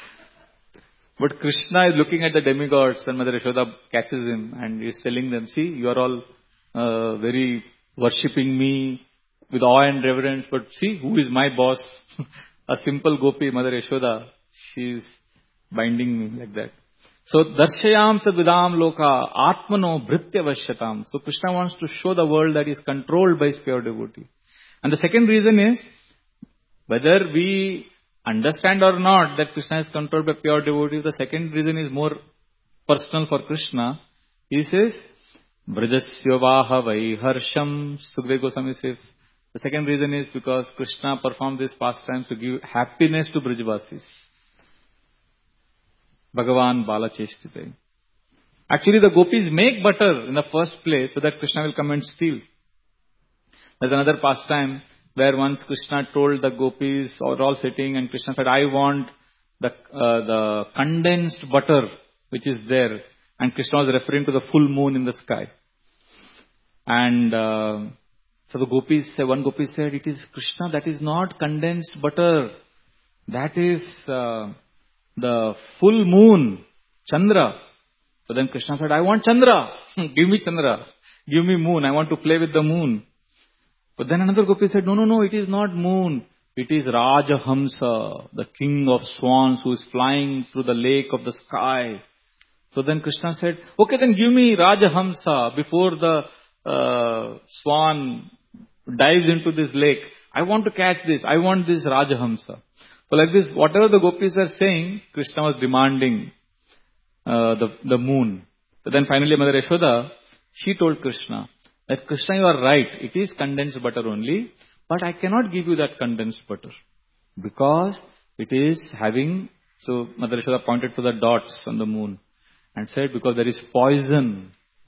But Krishna is looking at the demigods and Mother Yashoda catches him and he is telling them, see, you are all uh, very worshipping me with awe and reverence, but see, who is my boss? A simple gopi, Mother Yashoda, she is binding me like that. So, darshayam sadvidam loka atmano brityavashyatam. So, Krishna wants to show the world that he is controlled by his pure devotee. And the second reason is, whether we understand or not that Krishna is controlled by pure devotees, the second reason is more personal for Krishna. He says, Vrajasya vaha vaiharsham. Shukadeva Goswami says, the second reason is because Krishna performed these pastimes to give happiness to Brajavasis. Bhagavan balacheshtite. Actually, the gopis make butter in the first place so that Krishna will come and steal. There's another pastime where once Krishna told the gopis, or all sitting, and Krishna said, I want the uh, the condensed butter which is there. And Krishna was referring to the full moon in the sky. And uh, so the gopis, one gopi said, it is Krishna, that is not condensed butter. That is uh, the full moon, Chandra. So then Krishna said, I want Chandra. Give me Chandra. Give me moon. I want to play with the moon. But then another gopi said, no, no, no, it is not moon. It is Rajahamsa, the king of swans who is flying through the lake of the sky. So then Krishna said, okay, then give me Rajahamsa before the uh, swan dives into this lake. I want to catch this. I want this Rajahamsa. So like this, whatever the gopis are saying, Krishna was demanding uh, the, the moon. So then finally Mother Yashoda, she told Krishna that Krishna, you are right. It is condensed butter only, but I cannot give you that condensed butter because it is having, so Mother Yashoda pointed to the dots on the moon and said, because there is poison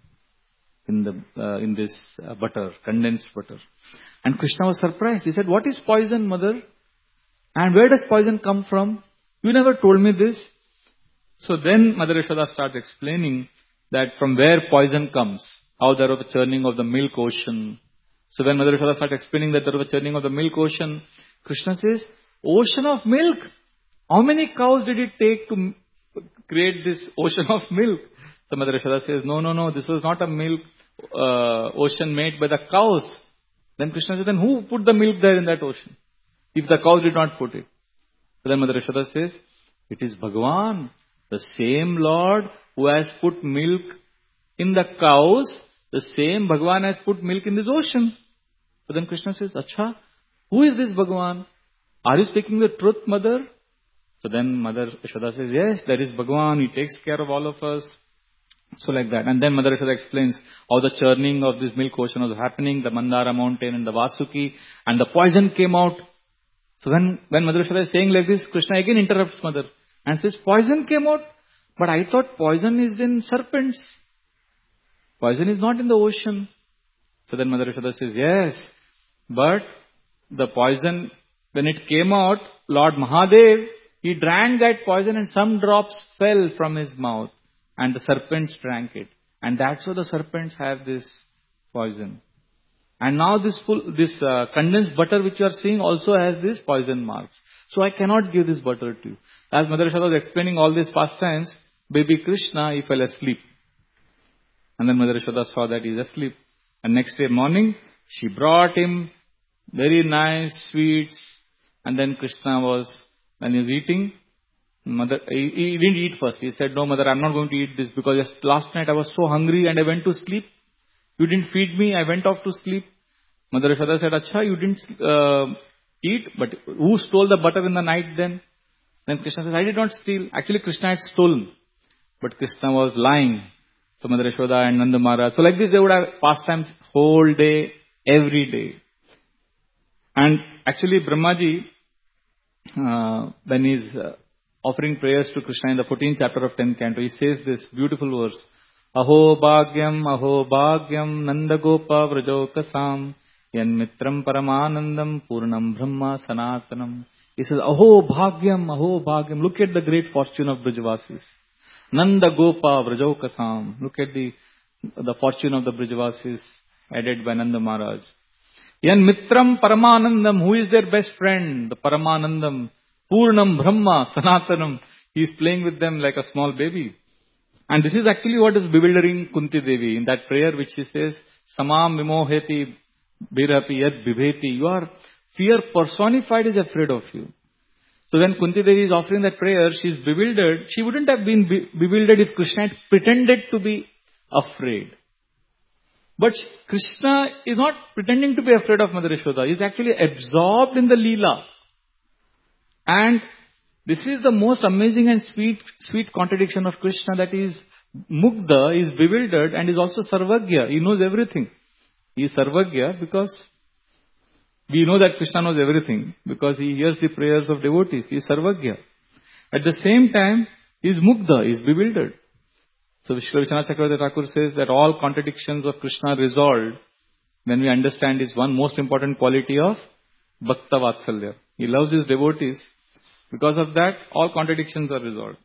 in the uh, in this uh, butter, condensed butter. And Krishna was surprised. He said, what is poison, Mother? And where does poison come from? You never told me this. So then Mother Yashoda starts explaining that from where poison comes, how there was a churning of the milk ocean. So when Mother Yashoda starts explaining that there was a churning of the milk ocean, Krishna says, ocean of milk? How many cows did it take to create this ocean of milk? So Mother Yashoda says, no, no, no, this was not a milk uh, ocean made by the cows. Then Krishna says, then who put the milk there in that ocean? If the cows did not put it. So then Mother Yashoda says, it is Bhagavan, the same Lord who has put milk in the cows, the same Bhagavan has put milk in this ocean. So then Krishna says, Acha, who is this Bhagavan? Are you speaking the truth, Mother? So then Mother Yashoda says, yes, that is Bhagavan, he takes care of all of us. So like that. And then Mother Yashoda explains how the churning of this milk ocean was happening, the Mandara mountain and the Vasuki, and the poison came out. So when, when Mother Yashoda is saying like this, Krishna again interrupts Mother and says, poison came out? But I thought poison is in serpents. Poison is not in the ocean. So then Mother Yashoda says, yes, but the poison, when it came out, Lord Mahadev, he drank that poison and some drops fell from his mouth and the serpents drank it. And that's why the serpents have this poison. And now this full, this uh, condensed butter which you are seeing also has this poison marks. So I cannot give this butter to you. As Mother Yashoda was explaining all these pastimes, baby Krishna, he fell asleep. And then Mother Yashoda saw that he is asleep. And next day morning, she brought him very nice sweets. And then Krishna was, when he was eating, Mother, he, he didn't eat first. He said, no, Mother, I'm not going to eat this because just last night I was so hungry and I went to sleep. You didn't feed me, I went off to sleep. Mother Yashoda said, Acha, you didn't uh, eat, but who stole the butter in the night then? Then Krishna says, I did not steal. Actually, Krishna had stolen. But Krishna was lying. So Mother Yashoda and Nanda Maharaj. So like this, they would have pastimes whole day, every day. And actually, Brahmaji, uh, when he's uh, offering prayers to Krishna in the fourteenth chapter of tenth canto, he says this beautiful verse. Aho bhagyam, aho bhagyam, nandagopa vrajokasam, yan mitram paramanandam, purnam brahma sanatanam. He says, aho bhagyam, aho bhagyam. Look at the great fortune of Brajavasis. Nandagopa vrajokasam. Look at the, the fortune of the Brajavasis added by Nanda Maharaj. Yan mitram paramanandam. Who is their best friend? The paramanandam. Purnam brahma sanatanam. He is playing with them like a small baby. And this is actually what is bewildering Kunti Devi in that prayer which she says, Samam vimoheti birapi yad bibheti. You are, fear personified is afraid of you. So when Kunti Devi is offering that prayer, she is bewildered. She wouldn't have been be- bewildered if Krishna had pretended to be afraid. But Krishna is not pretending to be afraid of Mother Yashoda. He is actually absorbed in the Leela. And this is the most amazing and sweet, sweet contradiction of Krishna, that is Mugdha, is bewildered and is also Sarvagya. He knows everything. He is Sarvagya because we know that Krishna knows everything because he hears the prayers of devotees. He is Sarvagya. At the same time, he is Mugdha, he is bewildered. So Vishnu Vishwanath Chakravarti Thakur says that all contradictions of Krishna are resolved when we understand his one most important quality of Bhakta Vatsalya. He loves his devotees. Because of that, all contradictions are resolved.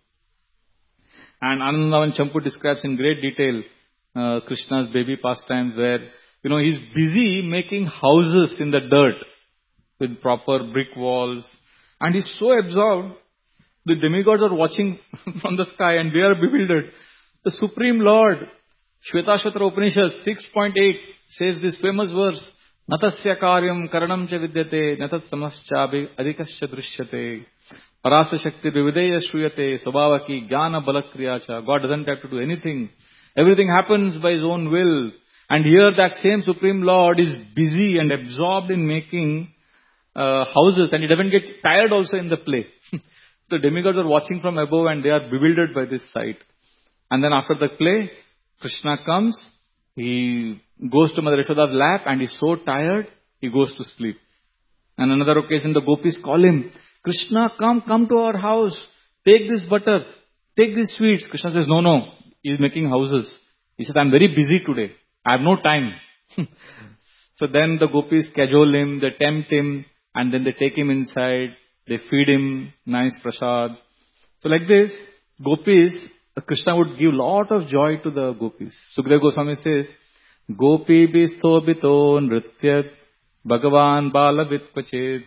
And Anandavan Champu describes in great detail uh, Krishna's baby pastimes where, you know, he's busy making houses in the dirt with proper brick walls. And he's so absorbed, the demigods are watching from the sky and they are bewildered. The Supreme Lord, Shvetashvatara Upanishad six point eight says this famous verse, Natasya karyam karanam cha vidyate, natat samascha adhikascha drishyate, parasa shakti vivideya shruyate, swabhavaki jnana balakriya cha. God doesn't have to do anything. Everything happens by His own will. And here that same Supreme Lord is busy and absorbed in making uh, houses, and He doesn't get tired also in the play. The demigods are watching from above and they are bewildered by this sight. And then after the play, Krishna comes, he goes to Mother Yashoda's lap and he's so tired, he goes to sleep. And another occasion the gopis call him, Krishna, come, come to our house, take this butter, take these sweets. Krishna says, no, no, he's making houses. He says, I'm very busy today, I have no time. So then the gopis cajole him, they tempt him, and then they take him inside, they feed him nice prasad. So like this, gopis, Krishna would give lot of joy to the gopis. Sukadeva Goswami says, Gopi bistobito nrityat Bhagavan balavit kvachet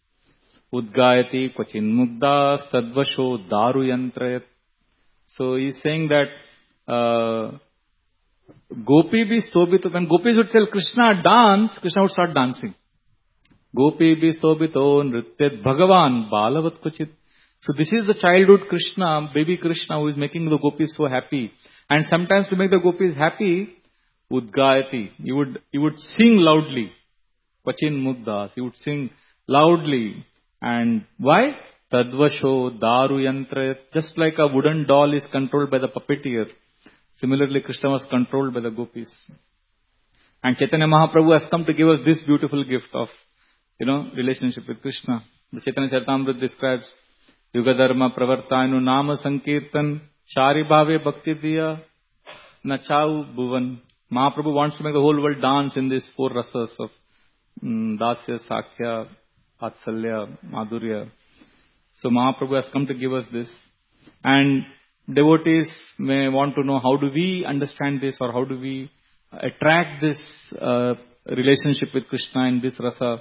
Udgayati kvachin mugda sadvasho daru yantrayat. So he's saying that uh, Gopi bistobito, when gopis would tell Krishna dance, Krishna would start dancing. Gopi bistobito nrityat Bhagavan balavat kvachet. So this is the childhood Krishna, baby Krishna, who is making the gopis so happy. And sometimes to make the gopis happy, Udgayati, he would, he would sing loudly. Kvachin mugdas, he would sing loudly. And why? Tadvasho daru yantrayat. Just like a wooden doll is controlled by the puppeteer, similarly Krishna was controlled by the gopis. And Chaitanya Mahaprabhu has come to give us this beautiful gift of, you know, relationship with Krishna. The Chaitanya Charitamrita describes, Yuga dharma pravartayanu nama sankirtan shari bhave bhakti diya nachau bhuvan. Mahaprabhu wants to make the whole world dance in these four rasas of um, dasya, sakhya, atsalya, madhurya. So Mahaprabhu has come to give us this. And devotees may want to know how do we understand this, or how do we attract this uh, relationship with Krishna in this rasa.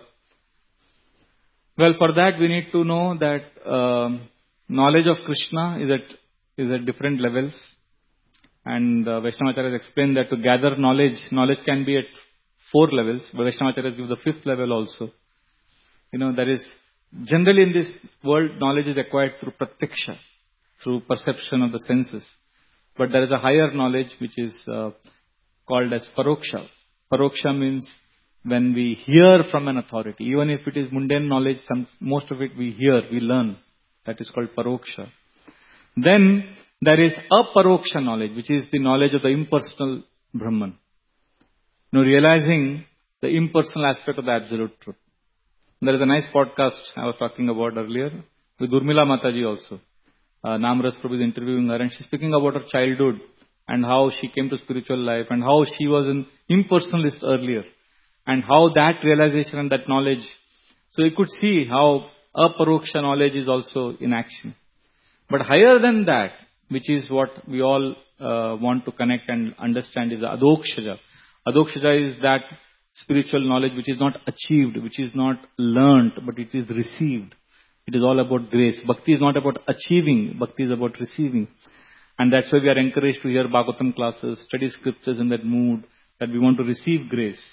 Well, for that we need to know that uh, knowledge of Krishna is at is at different levels. And uh, Vaishnavacharya has explained that to gather knowledge, knowledge can be at four levels, but Vaishnavacharya gives the fifth level also. You know, there is, generally in this world, knowledge is acquired through pratyaksha, through perception of the senses. But there is a higher knowledge which is uh, called as paroksha. Paroksha means when we hear from an authority, even if it is mundane knowledge, some, most of it we hear, we learn. That is called paroksha. Then there is aparoksha knowledge, which is the knowledge of the impersonal Brahman. You know, realizing the impersonal aspect of the absolute truth. There is a nice podcast I was talking about earlier with Urmila Mataji also. Uh, Namras Prabhu is interviewing her and she's speaking about her childhood and how she came to spiritual life and how she was an impersonalist earlier. And how that realization and that knowledge. So you could see how aparoksha knowledge is also in action. But higher than that, which is what we all uh, want to connect and understand, is adokshaja. Adokshaja is that spiritual knowledge which is not achieved, which is not learnt, but it is received. It is all about grace. Bhakti is not about achieving, bhakti is about receiving. And that's why we are encouraged to hear Bhagavatam classes, study scriptures in that mood, that we want to receive grace.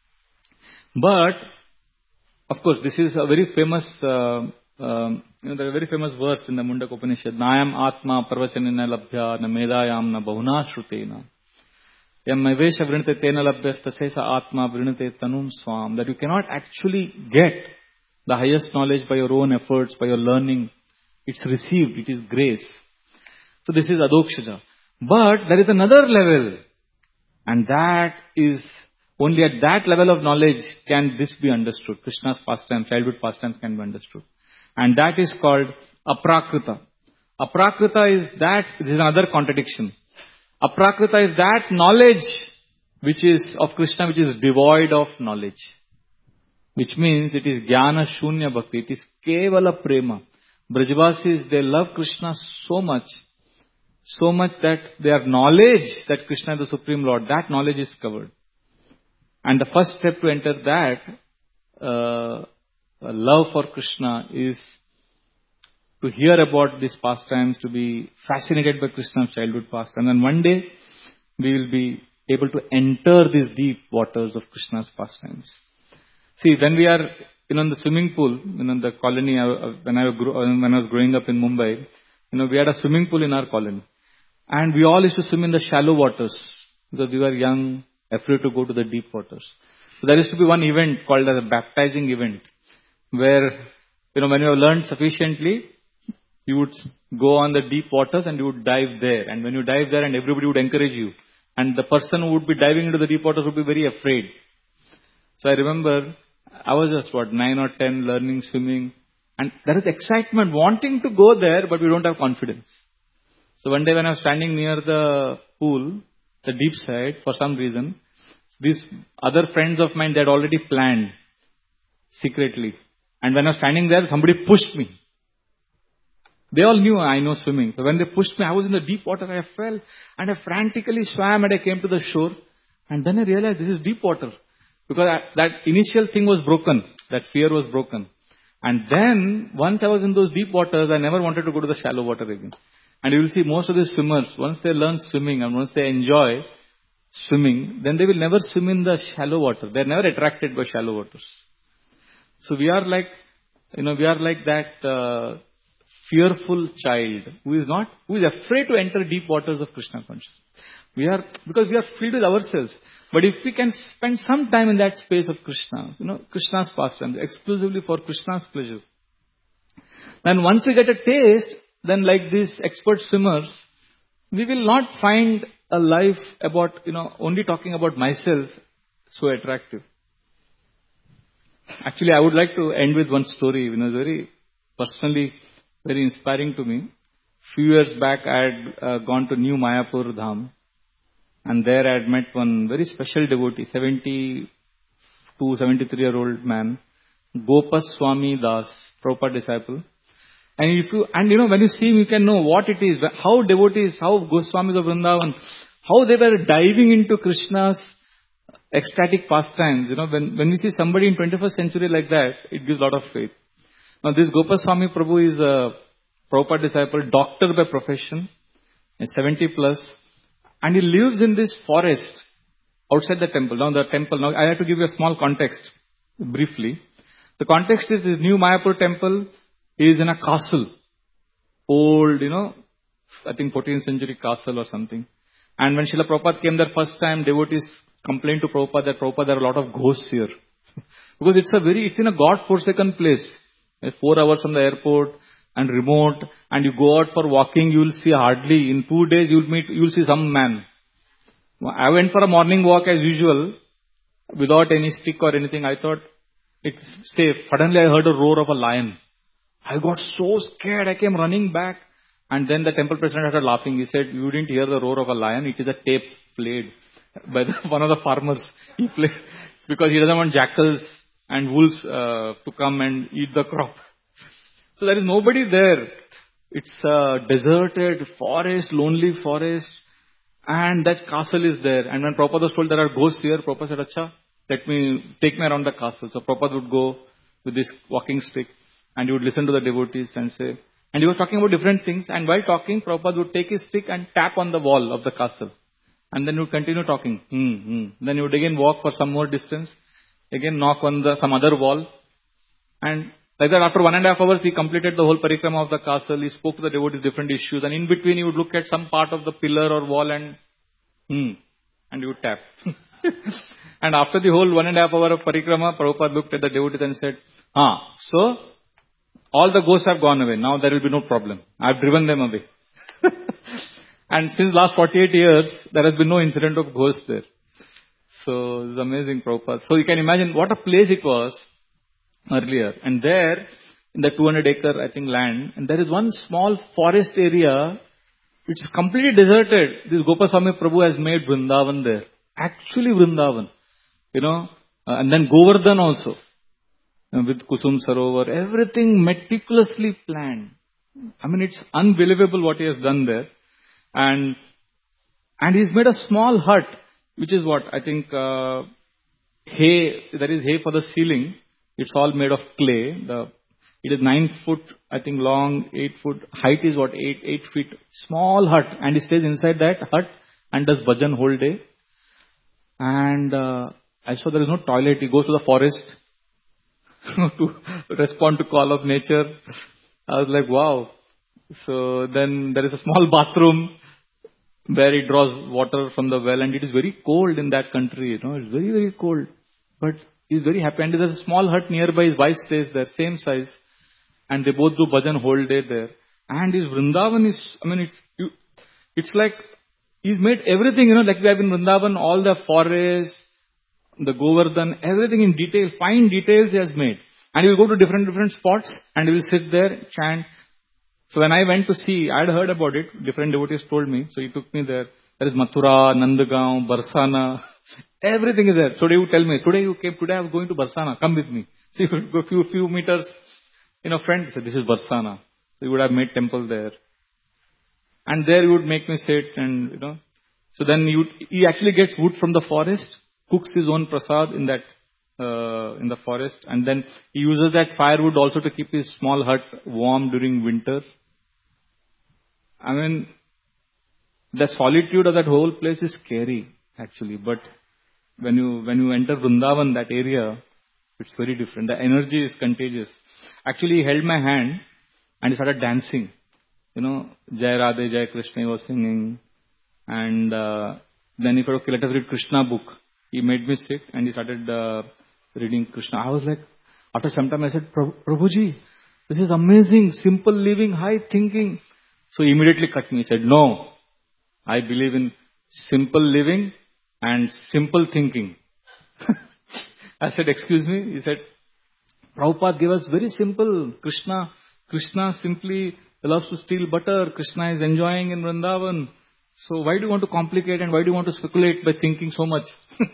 But, of course, this is a very famous, uh, um, you know, there is a very famous verse in the Mundaka Upanishad. Nayam atma parvachanina labhya na medayam na bahuna shrutena. Yam maivesha vrinate tena labhyas tasesa atma vrinate tanum swam. That you cannot actually get the highest knowledge by your own efforts, by your learning. It's received, it is grace. So this is adokshaja. But there is another level. And that is, only at that level of knowledge can this be understood. Krishna's pastimes, childhood pastimes can be understood. And that is called aprakrita. Aprakrita is that, this is another contradiction. Aprakrita is that knowledge which is of Krishna, which is devoid of knowledge. Which means it is jnana shunya bhakti. It is kevala prema. Brajavasis, they love Krishna so much, so much that their knowledge that Krishna is the Supreme Lord, that knowledge is covered. And the first step to enter that uh, love for Krishna is to hear about these pastimes, to be fascinated by Krishna's childhood past. And then one day we will be able to enter these deep waters of Krishna's pastimes. See, when we are, you know, in the swimming pool, you know, in the colony, uh, when I grew, when I was growing up in Mumbai, you know, we had a swimming pool in our colony. And we all used to swim in the shallow waters because we were young, afraid to go to the deep waters. So there used to be one event called as a baptizing event where, you know, when you have learned sufficiently, you would go on the deep waters and you would dive there. And when you dive there and everybody would encourage you. And the person who would be diving into the deep waters would be very afraid. So I remember I was just what, nine or ten learning swimming. And there is excitement wanting to go there, but we don't have confidence. So one day when I was standing near the pool, the deep side, for some reason, these other friends of mine, they had already planned secretly. And when I was standing there, somebody pushed me. They all knew I know swimming. So when they pushed me, I was in the deep water. I fell and I frantically swam and I came to the shore. And then I realized this is deep water. Because I, that initial thing was broken. That fear was broken. And then, once I was in those deep waters, I never wanted to go to the shallow water again. And you will see most of the swimmers, once they learn swimming and once they enjoy swimming, then they will never swim in the shallow water. They are never attracted by shallow waters. So we are like, you know, we are like that uh, fearful child who is not, who is afraid to enter deep waters of Krishna consciousness. We are, because we are filled with ourselves. But if we can spend some time in that space of Krishna, you know, Krishna's pastime, exclusively for Krishna's pleasure, then once we get a taste, then like these expert swimmers, we will not find a life about, you know, only talking about myself so attractive. Actually, I would like to end with one story, you know, very personally, very inspiring to me. Few years back, I had uh, gone to New Mayapur Dham. And there I had met one very special devotee, seventy-two, seventy-three year old man, Gopaswami Das, Prabhupada disciple. And if you, and you know, when you see him, you can know what it is, how devotees, how Goswamis of Vrindavan, how they were diving into Krishna's ecstatic pastimes. You know, when, when we see somebody in twenty-first century like that, it gives a lot of faith. Now this Gopaswami Prabhu is a Prabhupada disciple, doctor by profession, seventy plus. And he lives in this forest outside the temple. Now the temple, now I have to give you a small context briefly. The context is this New Mayapur temple is in a castle. Old, you know, I think fourteenth century castle or something. And when Srila Prabhupada came there first time, devotees complained to Prabhupada that Prabhupada, there are a lot of ghosts here. Because it's a very, it's in a God-forsaken place. It's four hours from the airport and remote, and you go out for walking, you will see hardly, in two days you will meet, you will see some man. I went for a morning walk as usual, without any stick or anything. I thought it's safe. Suddenly I heard a roar of a lion. I got so scared, I came running back. And then the temple president started laughing. He said, you didn't hear the roar of a lion, it is a tape played by the, one of the farmers. He played, because he doesn't want jackals and wolves uh, to come and eat the crop. So there is nobody there. It's a deserted forest, lonely forest. And that castle is there. And when Prabhupada was told there are ghosts here, Prabhupada said, Acha, let me, take me around the castle. So Prabhupada would go with this walking stick and he would listen to the devotees and say, and he was talking about different things. And while talking, Prabhupada would take his stick and tap on the wall of the castle. And then he would continue talking. Hmm, hmm. Then he would again walk for some more distance. Again knock on the some other wall. And like that, after one and a half hours, he completed the whole parikrama of the castle. He spoke to the devotees different issues. And in between, he would look at some part of the pillar or wall and, hmm, and he would tap. And after the whole one and a half hour of parikrama, Prabhupada looked at the devotees and said, ah, so, all the ghosts have gone away. Now there will be no problem. I have driven them away. And since last forty-eight years, there has been no incident of ghosts there. So, it's amazing, Prabhupada. So, you can imagine what a place it was earlier. And there, in the two hundred acre, I think, land, and there is one small forest area, which is completely deserted. This Gopaswami Prabhu has made Vrindavan there. Actually Vrindavan. You know, uh, and then Govardhan also. Uh, with Kusum Sarovar. Everything meticulously planned. I mean, it's unbelievable what he has done there. And, and he's made a small hut, which is what, I think, uh, hay, there is hay for the ceiling. It's all made of clay. The, it is nine foot, I think, long, eight foot. Height is what, eight, eight feet. Small hut. And he stays inside that hut and does bhajan whole day. And uh, I saw there is no toilet. He goes to the forest to respond to call of nature. I was like, wow. So then there is a small bathroom where he draws water from the well, and it is very cold in that country, you know, it's very, very cold. But he's very happy, and there's a small hut nearby, his wife stays there, same size, and they both do bhajan whole day there. And his Vrindavan is, I mean, it's, you, it's like, he's made everything, you know, like we have in Vrindavan, all the forest, the Govardhan, everything in detail, fine details he has made. And he will go to different, different spots, and he will sit there, chant. So when I went to see, I had heard about it, different devotees told me, so he took me there. There is Mathura, Nandagaon, Barsana, everything is there. So he would tell me, today you came, today I was going to Barsana, come with me. So he would go a few, few meters, you know, friend said, this is Barsana. So he would have made temple there. And there he would make me sit and, you know. So then he, would, he actually gets wood from the forest, cooks his own prasad in that, uh, in the forest. And then he uses that firewood also to keep his small hut warm during winter. I mean, the solitude of that whole place is scary, actually. But when you, when you enter Vrindavan, that area, it's very different. The energy is contagious. Actually, he held my hand and he started dancing. You know, Jai Radhe, Jai Krishna, he was singing. And uh, then he said, okay, let us read Krishna book. He made me sit and he started uh, reading Krishna. I was like, after some time I said, Prabhuji, this is amazing, simple living, high thinking. So he immediately cut me. He said, no, I believe in simple living and simple thinking. I said, excuse me? He said, Prabhupada gave us very simple. Krishna, Krishna simply loves to steal butter. Krishna is enjoying in Vrindavan. So why do you want to complicate and why do you want to speculate by thinking so much?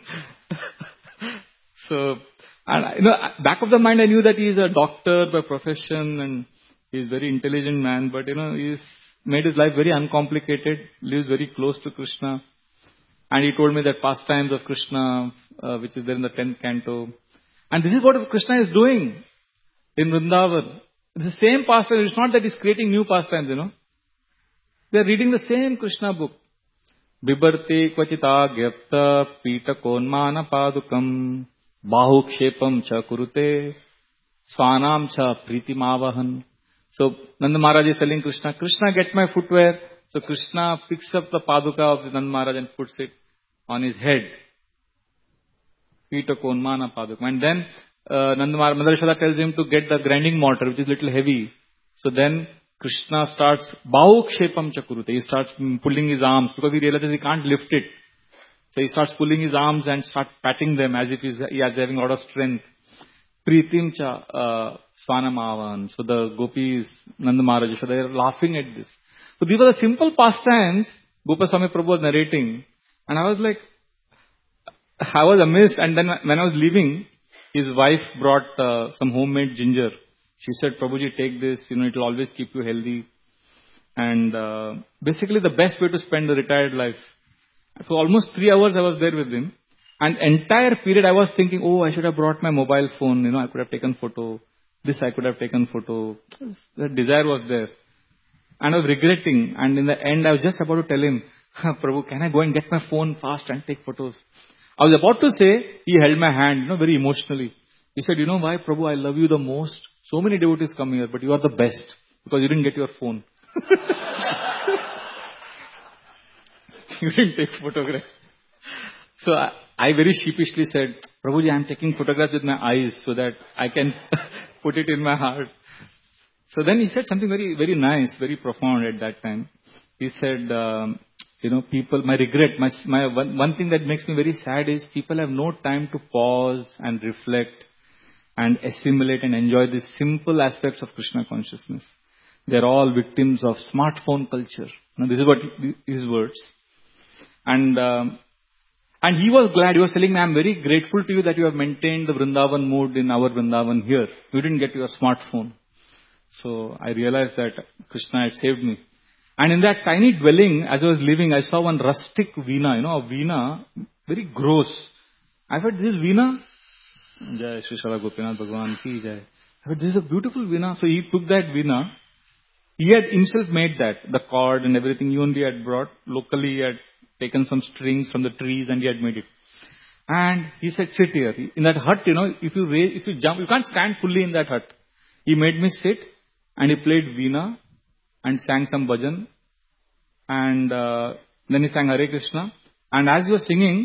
So, and you know, back of the mind I knew that he is a doctor by profession and he is a very intelligent man, but you know, he's made his life very uncomplicated, lives very close to Krishna. And he told me that pastimes of Krishna, uh, which is there in the tenth canto. And this is what Krishna is doing in Vrindavan. It's the same pastime. It's not that he's creating new pastimes, you know. They are reading the same Krishna book. Bibarte kvachita gyapta pita konmana padukam bahukshepam cha kurute swanam cha pritimavahan. So Nanda Maharaj is telling Krishna, Krishna, get my footwear. So Krishna picks up the paduka of the Nanda Maharaj and puts it on his head. Pita konmana padukam. And then uh, Nanda Maharaj, Mother Yashoda tells him to get the grinding mortar, which is a little heavy. So then Krishna starts, Bahukshepam Chakurute. He starts pulling his arms because he realizes he can't lift it. So he starts pulling his arms and starts patting them as if he's, he is having a lot of strength. Pritim Cha uh, Swanamavan. So the gopis, Nanda Maharaj, so they are laughing at this. So these are the simple pastimes Gopaswami Prabhu was narrating. And I was like, I was amazed. And then when I was leaving, his wife brought uh, some homemade ginger. She said, Prabhuji, take this, you know, it will always keep you healthy. And uh, basically the best way to spend the retired life. So almost three hours I was there with him. And entire period I was thinking, oh, I should have brought my mobile phone, you know, I could have taken photo. This I could have taken photo. The desire was there. And I was regretting. And in the end I was just about to tell him, Prabhu, can I go and get my phone fast and take photos? I was about to say, he held my hand, you know, very emotionally. He said, you know why, Prabhu, I love you the most. So many devotees come here, but you are the best because you didn't get your phone. You didn't take photographs. So I, I very sheepishly said, Prabhuji, I am taking photographs with my eyes so that I can put it in my heart. So then he said something very, very nice, very profound at that time. He said, um, you know, people, my regret, my, my one, one thing that makes me very sad is people have no time to pause and reflect and assimilate and enjoy these simple aspects of Krishna consciousness. They are all victims of smartphone culture. Now, this is what his words. And um, and he was glad. He was telling me, I am very grateful to you that you have maintained the Vrindavan mood in our Vrindavan here. You didn't get your smartphone. So I realized that Krishna had saved me. And in that tiny dwelling, as I was living, I saw one rustic veena, you know, a veena, very gross. I thought, this is veena? Jai Shri Shala Gopinath Bhagwan ki jai. I thought, this is a beautiful veena. So he took that veena. He had himself made that, the cord and everything he only had brought. Locally he had taken some strings from the trees and he had made it. And he said, sit here. In that hut, you know, if you raise, if you jump, you can't stand fully in that hut. He made me sit and he played veena and sang some bhajan. And uh, then he sang Hare Krishna. And as he was singing,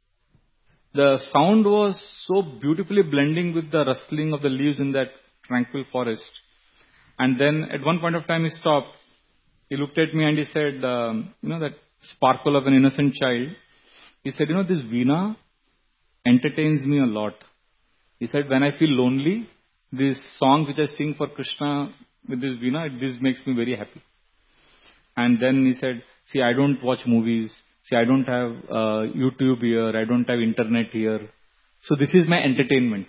the sound was so beautifully blending with the rustling of the leaves in that tranquil forest. And then at one point of time he stopped. He looked at me and he said, um, you know, that sparkle of an innocent child. He said, you know, this veena entertains me a lot. He said, when I feel lonely, these songs which I sing for Krishna with this veena, this makes me very happy. And then he said, see, I don't watch movies. See, I don't have uh, YouTube here. I don't have internet here. So this is my entertainment.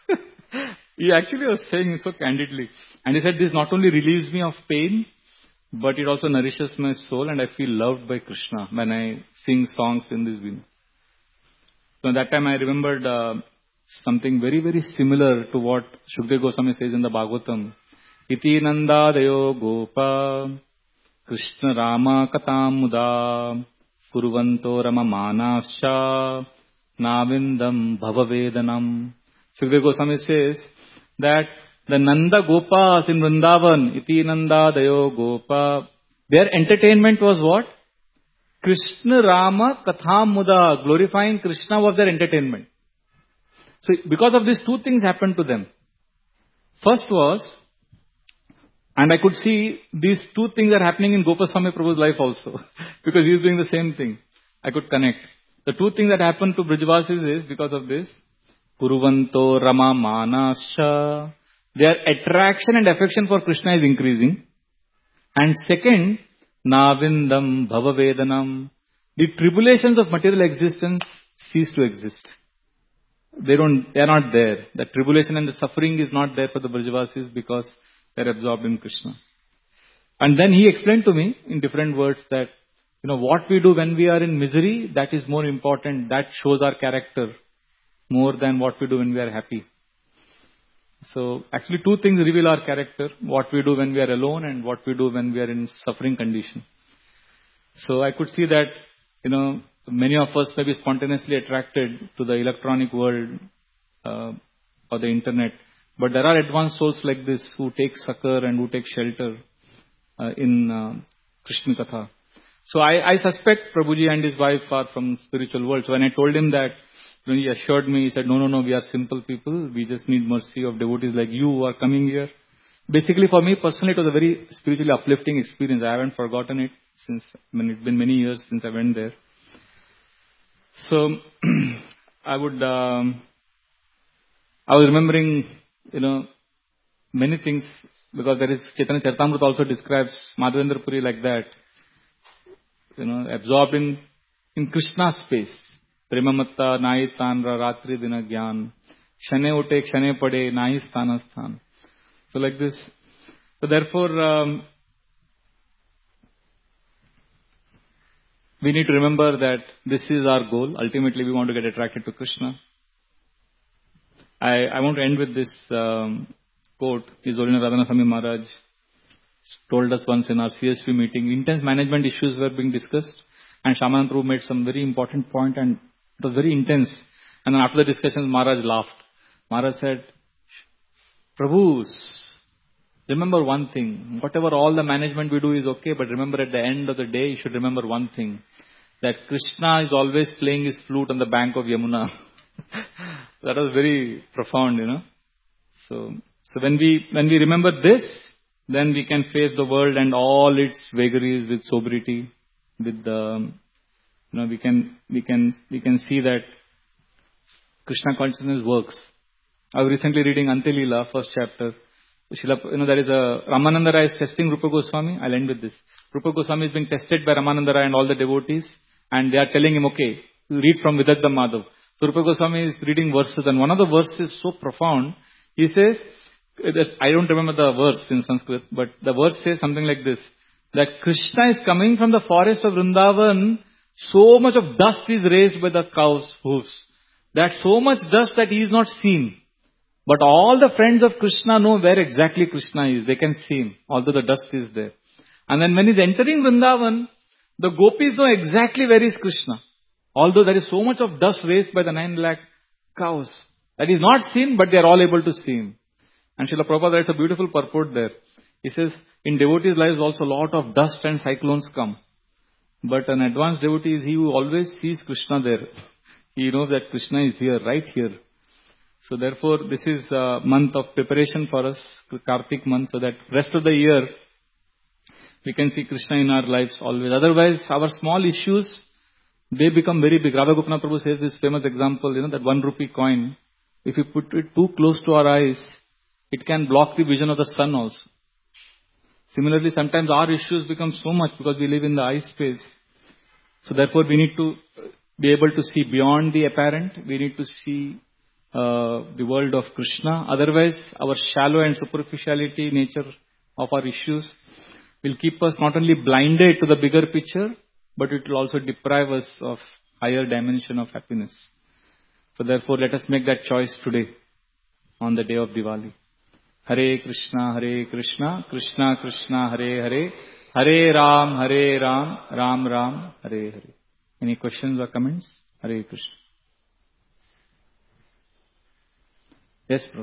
He actually was saying it so candidly. And he said, this not only relieves me of pain, but it also nourishes my soul and I feel loved by Krishna when I sing songs in this veena. So at that time I remembered uh, something very, very similar to what Shukdev Goswami says in the Bhagavatam. Iti nanda dayo gopa Krishna Rama katam muda kurvanto rama manascha navindam bhavavedanam. Shukdev Goswami says that the Nanda Gopas in Vrindavan, iti nanda dayo gopa, their entertainment was what? Krishna Rama katham muda, glorifying Krishna was their entertainment. So because of these two things happened to them. First was, and I could see these two things are happening in Gopaswami Prabhu's life also. Because he is doing the same thing. I could connect. The two things that happened to Brijvasis is because of this. Kuruvanto Rama Manascha. Their attraction and affection for Krishna is increasing. And second, Navindam Bhavavedanam. The tribulations of material existence cease to exist. They don't, they are not there. The tribulation and the suffering is not there for the Brijvasis because they are absorbed in Krishna. And then he explained to me in different words that, you know, what we do when we are in misery, that is more important. That shows our character more than what we do when we are happy. So actually two things reveal our character. What we do when we are alone and what we do when we are in suffering condition. So I could see that, you know, many of us may be spontaneously attracted to the electronic world uh, or the internet. But there are advanced souls like this who take succor and who take shelter uh, in uh, Krishna Katha. So I, I suspect Prabhuji and his wife are from spiritual world. So when I told him that, you know, he assured me, he said, no, no, no, we are simple people. We just need mercy of devotees like you who are coming here. Basically for me personally, it was a very spiritually uplifting experience. I haven't forgotten it since, I mean, it's been many years since I went there. So I would, um, I was remembering, you know, many things because there is, Chaitanya Charitamrita also describes Madhavendra Puri like that. You know, absorbed in, in Krishna's space. Premamatta nahi tanra ratri dina gyan. Kshane ute kshane pade nahi sthana sthan. So like this. So therefore, um, we need to remember that this is our goal. Ultimately, we want to get attracted to Krishna. I, I want to end with this um, quote. His Holiness Radhanath Swami Maharaj told us once in our C S P meeting, intense management issues were being discussed and Shyamananda Prabhu made some very important point and it was very intense. And then after the discussion, Maharaj laughed. Maharaj said, Prabhu, remember one thing. Whatever all the management we do is okay, but remember at the end of the day, you should remember one thing. That Krishna is always playing his flute on the bank of Yamuna. That was very profound, you know. So, so when we, when we remember this, then we can face the world and all its vagaries with sobriety, with the, you know, we can, we can, we can see that Krishna consciousness works. I was recently reading Ante Leela, first chapter. You know, there is a, Ramananda Rai is testing Rupa Goswami. I'll end with this. Rupa Goswami is being tested by Ramananda Rai and all the devotees, and they are telling him, okay, read from Vidagdha Madhav. So Rupa Goswami is reading verses, and one of the verses is so profound. He says, I don't remember the verse in Sanskrit, but the verse says something like this, that Krishna is coming from the forest of Vrindavan, so much of dust is raised by the cow's hoofs, that so much dust that he is not seen. But all the friends of Krishna know where exactly Krishna is. They can see him, although the dust is there. And then when he's entering Vrindavan, the gopis know exactly where is Krishna. Although there is so much of dust raised by the nine lakh cows, that is not seen, but they are all able to see him. And Srila Prabhupada writes a beautiful purport there. He says, in devotees' lives also a lot of dust and cyclones come. But an advanced devotee is he who always sees Krishna there. He knows that Krishna is here, right here. So therefore, this is a month of preparation for us, Kartik month, so that rest of the year, we can see Krishna in our lives always. Otherwise, our small issues, they become very big. Radha Gopinath Prabhu says this famous example, you know, that one rupee coin, if you put it too close to our eyes, it can block the vision of the sun also. Similarly, sometimes our issues become so much because we live in the eye space. So therefore, we need to be able to see beyond the apparent. We need to see uh, the world of Krishna. Otherwise, our shallow and superficiality nature of our issues will keep us not only blinded to the bigger picture, but it will also deprive us of higher dimension of happiness. So therefore, let us make that choice today on the day of Diwali. Hare Krishna, Hare Krishna, Krishna Krishna, Hare Hare, Hare Ram, Hare Ram, Ram Ram, Hare Hare. Any questions or comments? Hare Krishna. Yes, bro.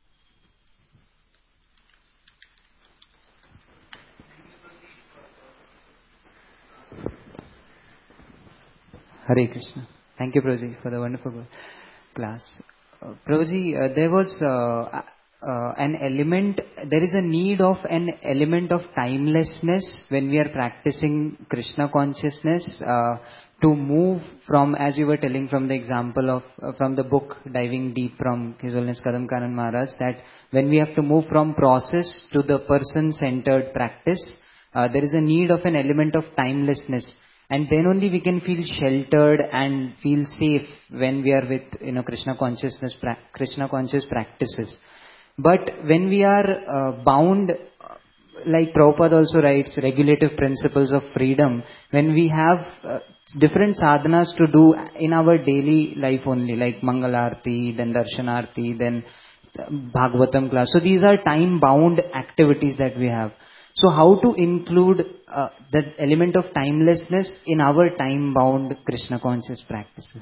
Hare Krishna. Thank you, Prabhuji, for the wonderful class. Uh, Prabhuji, uh, there was uh, uh, an element, there is a need of an element of timelessness when we are practicing Krishna consciousness uh, to move from, as you were telling from the example of, uh, from the book Diving Deep from His Holiness Kadam Kanand Maharaj, that when we have to move from process to the person-centered practice, uh, there is a need of an element of timelessness. And then only we can feel sheltered and feel safe when we are with, you know, Krishna consciousness, Krishna conscious practices. But when we are uh, bound, like Prabhupada also writes, regulative principles of freedom, when we have uh, different sadhanas to do in our daily life only, like Mangalarti, then Darshanarti, then Bhagavatam class. So these are time-bound activities that we have. So how to include uh, the element of timelessness in our time-bound Krishna conscious practices?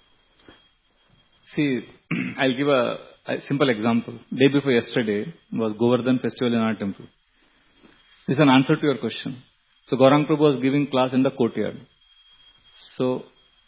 See, I'll give a, a simple example. Day before yesterday was Govardhan festival in our temple. This is an answer to your question. So Gaurang Prabhu was giving class in the courtyard. So,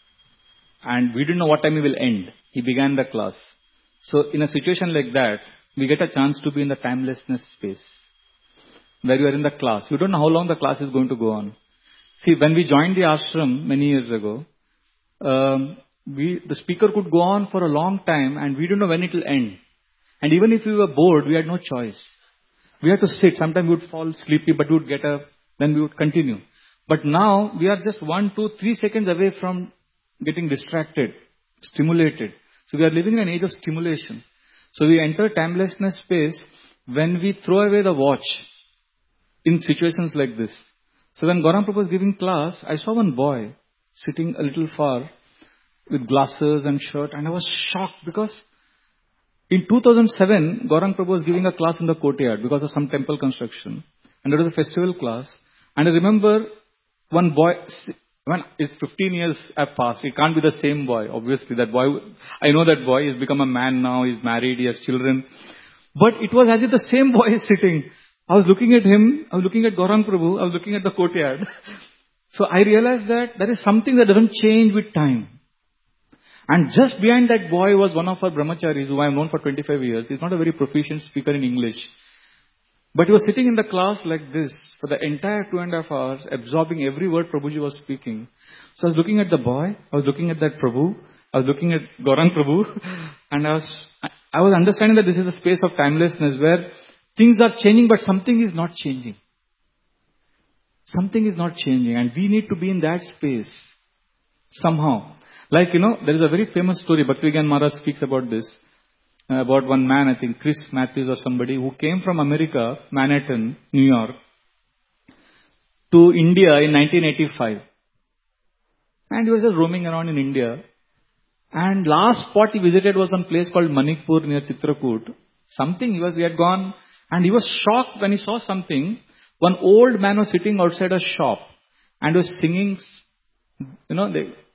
and we didn't know what time he will end. He began the class. So in a situation like that, we get a chance to be in the timelessness space, where you are in the class. You don't know how long the class is going to go on. See, when we joined the ashram many years ago, um, we, the speaker could go on for a long time and we don't know when it will end. And even if we were bored, we had no choice. We had to sit. Sometimes we would fall sleepy, but we would get up, then we would continue. But now, we are just one, two, three seconds away from getting distracted, stimulated. So we are living in an age of stimulation. So we enter timelessness space when we throw away the watch in situations like this. So when Gaurang Prabhu was giving class, I saw one boy sitting a little far with glasses and shirt, and I was shocked because in two thousand seven, Gaurang Prabhu was giving a class in the courtyard because of some temple construction. And there was a festival class. And I remember one boy, when it's fifteen years have passed, it can't be the same boy, obviously. That boy, I know that boy, he's become a man now, he's married, he has children. But it was as if the same boy is sitting. I was looking at him, I was looking at Gaurang Prabhu, I was looking at the courtyard. So I realized that there is something that doesn't change with time. And just behind that boy was one of our brahmacharis who I have known for twenty-five years. He's not a very proficient speaker in English. But he was sitting in the class like this for the entire two and a half hours, absorbing every word Prabhuji was speaking. So I was looking at the boy, I was looking at that Prabhu, I was looking at Gaurang Prabhu, and I was, I was understanding that this is a space of timelessness where things are changing, but something is not changing. Something is not changing, and we need to be in that space somehow. Like, you know, there is a very famous story, Bhaktivinoda Maharaj speaks about this, uh, about one man, I think Chris Matthews or somebody, who came from America, Manhattan, New York, to India in nineteen eighty-five. And he was just roaming around in India. And last spot he visited was one place called Manikpur near Chitrakoot. Something he was, he had gone, and he was shocked when he saw something. One old man was sitting outside a shop and was singing, you know, they,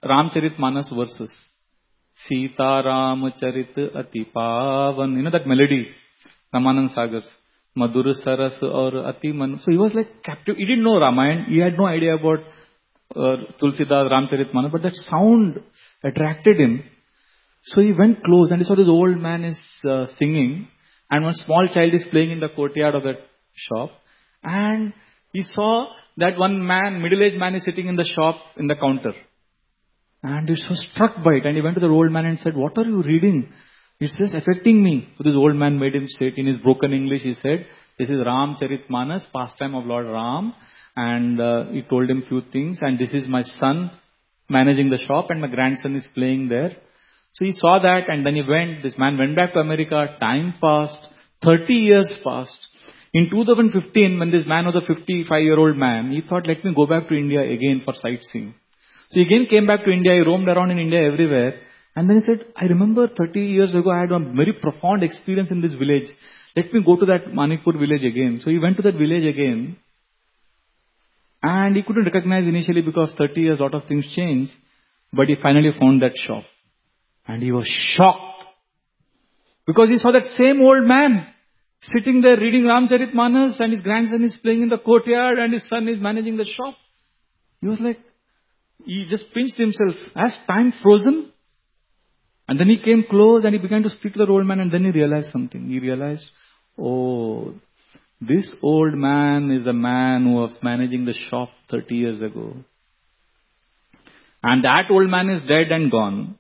Ramcharitmanas verses. Sita Ramcharit Ati Pavan. You know that melody? Ramanand Sagar's. Madhur Saras or Ati Man. So he was like captive. He didn't know Ramayana. He had no idea about uh, Tulsidas, Ramcharitmanas. But that sound attracted him. So he went close and he saw this old man is uh, singing. And one small child is playing in the courtyard of that shop. And he saw that one man, middle-aged man is sitting in the shop in the counter. And he was struck by it. And he went to the old man and said, what are you reading? It's just affecting me. So this old man made him say it in his broken English. He said, this is Ramcharitmanas, pastime of Lord Ram. And uh, he told him few things. And this is my son managing the shop and my grandson is playing there. So he saw that and then he went. This man went back to America. Time passed. thirty years passed. In two thousand fifteen, when this man was a fifty-five-year-old man, he thought, let me go back to India again for sightseeing. So he again came back to India. He roamed around in India everywhere. And then he said, I remember thirty years ago, I had a very profound experience in this village. Let me go to that Manikpur village again. So he went to that village again. And he couldn't recognize initially because thirty years, a lot of things changed. But he finally found that shop. And he was shocked. Because he saw that same old man sitting there reading Ramcharitmanas and his grandson is playing in the courtyard and his son is managing the shop. He was like, he just pinched himself. Has time frozen? And then he came close and he began to speak to the old man and then he realized something. He realized, oh, this old man is the man who was managing the shop thirty years ago. And that old man is dead and gone.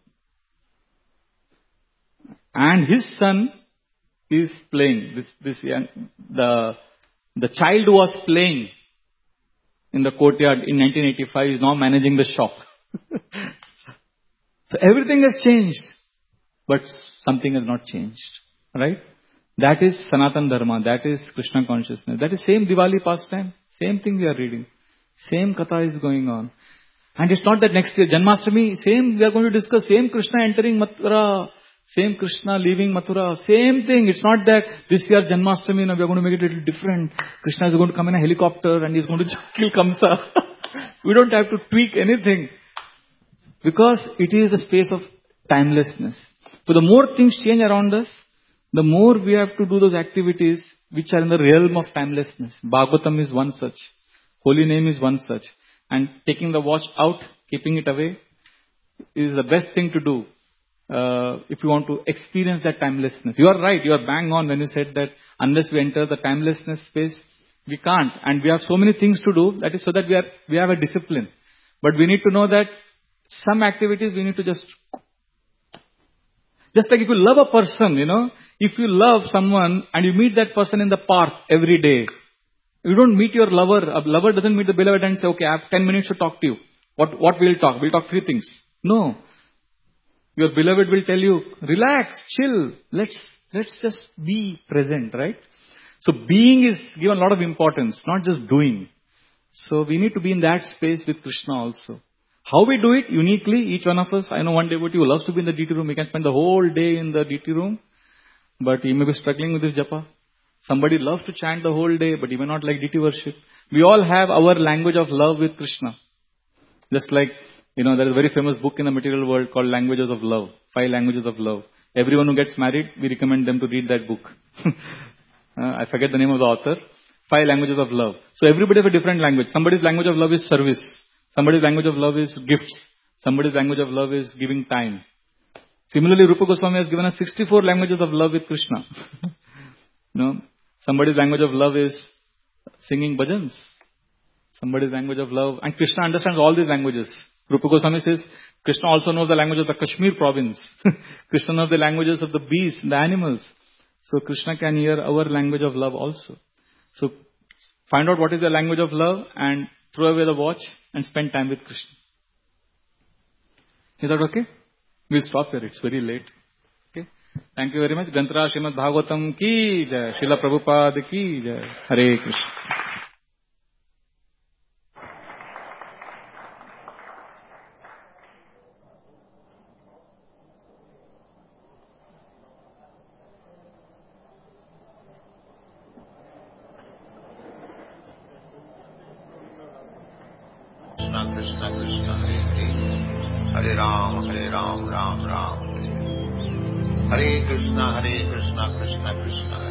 And his son is playing. This, this young, the, the child who was playing in the courtyard in nineteen eighty-five is now managing the shop. So everything has changed. But something has not changed. Right? That is Sanatana Dharma. That is Krishna consciousness. That is same Diwali pastime. Same thing we are reading. Same katha is going on. And it's not that next year, Janmashtami, same, we are going to discuss same Krishna entering Mathura. Same Krishna leaving Mathura. Same thing. It's not that this year Janmashtami, now we are going to make it a little different. Krishna is going to come in a helicopter and he is going to kill Kamsa. We don't have to tweak anything. Because it is the space of timelessness. So the more things change around us, the more we have to do those activities which are in the realm of timelessness. Bhagavatam is one such. Holy name is one such. And taking the watch out, keeping it away, is the best thing to do. Uh, if you want to experience that timelessness. You are right, you are bang on when you said that unless we enter the timelessness space, we can't. And we have so many things to do, that is so that we are we have a discipline. But we need to know that some activities we need to just... Just like if you love a person, you know, if you love someone and you meet that person in the park every day, you don't meet your lover. A lover doesn't meet the beloved and say, okay, I have ten minutes to talk to you. What, what we'll talk? We'll talk three things. No. Your beloved will tell you, relax, chill, let's, let's just be present, right? So being is given a lot of importance, not just doing. So we need to be in that space with Krishna also. How we do it uniquely, each one of us, I know one devotee who loves to be in the D T room, he can spend the whole day in the D T room, but he may be struggling with his japa. Somebody loves to chant the whole day, but he may not like D T worship. We all have our language of love with Krishna. Just like, you know, there is a very famous book in the material world called Languages of Love. Five Languages of Love. Everyone who gets married, we recommend them to read that book. uh, I forget the name of the author. Five Languages of Love. So everybody has a different language. Somebody's language of love is service. Somebody's language of love is gifts. Somebody's language of love is giving time. Similarly, Rupa Goswami has given us sixty-four languages of love with Krishna. No, somebody's language of love is singing bhajans. Somebody's language of love. And Krishna understands all these languages. Rupa Goswami says, Krishna also knows the language of the Kashmir province. Krishna knows the languages of the beasts, the animals. So Krishna can hear our language of love also. So find out what is the language of love and throw away the watch and spend time with Krishna. Is that okay? We'll stop here. It's very late. Okay. Thank you very much. Gantra Srimad Bhagavatam ki jai. Srila Prabhupada ki jai. Hare Krishna. Krishna Krishna Hare Hare, Hare Ram, Hare Ram, Ram Ram, Hare Hare Krishna, Hare Krishna, Krishna Krishna,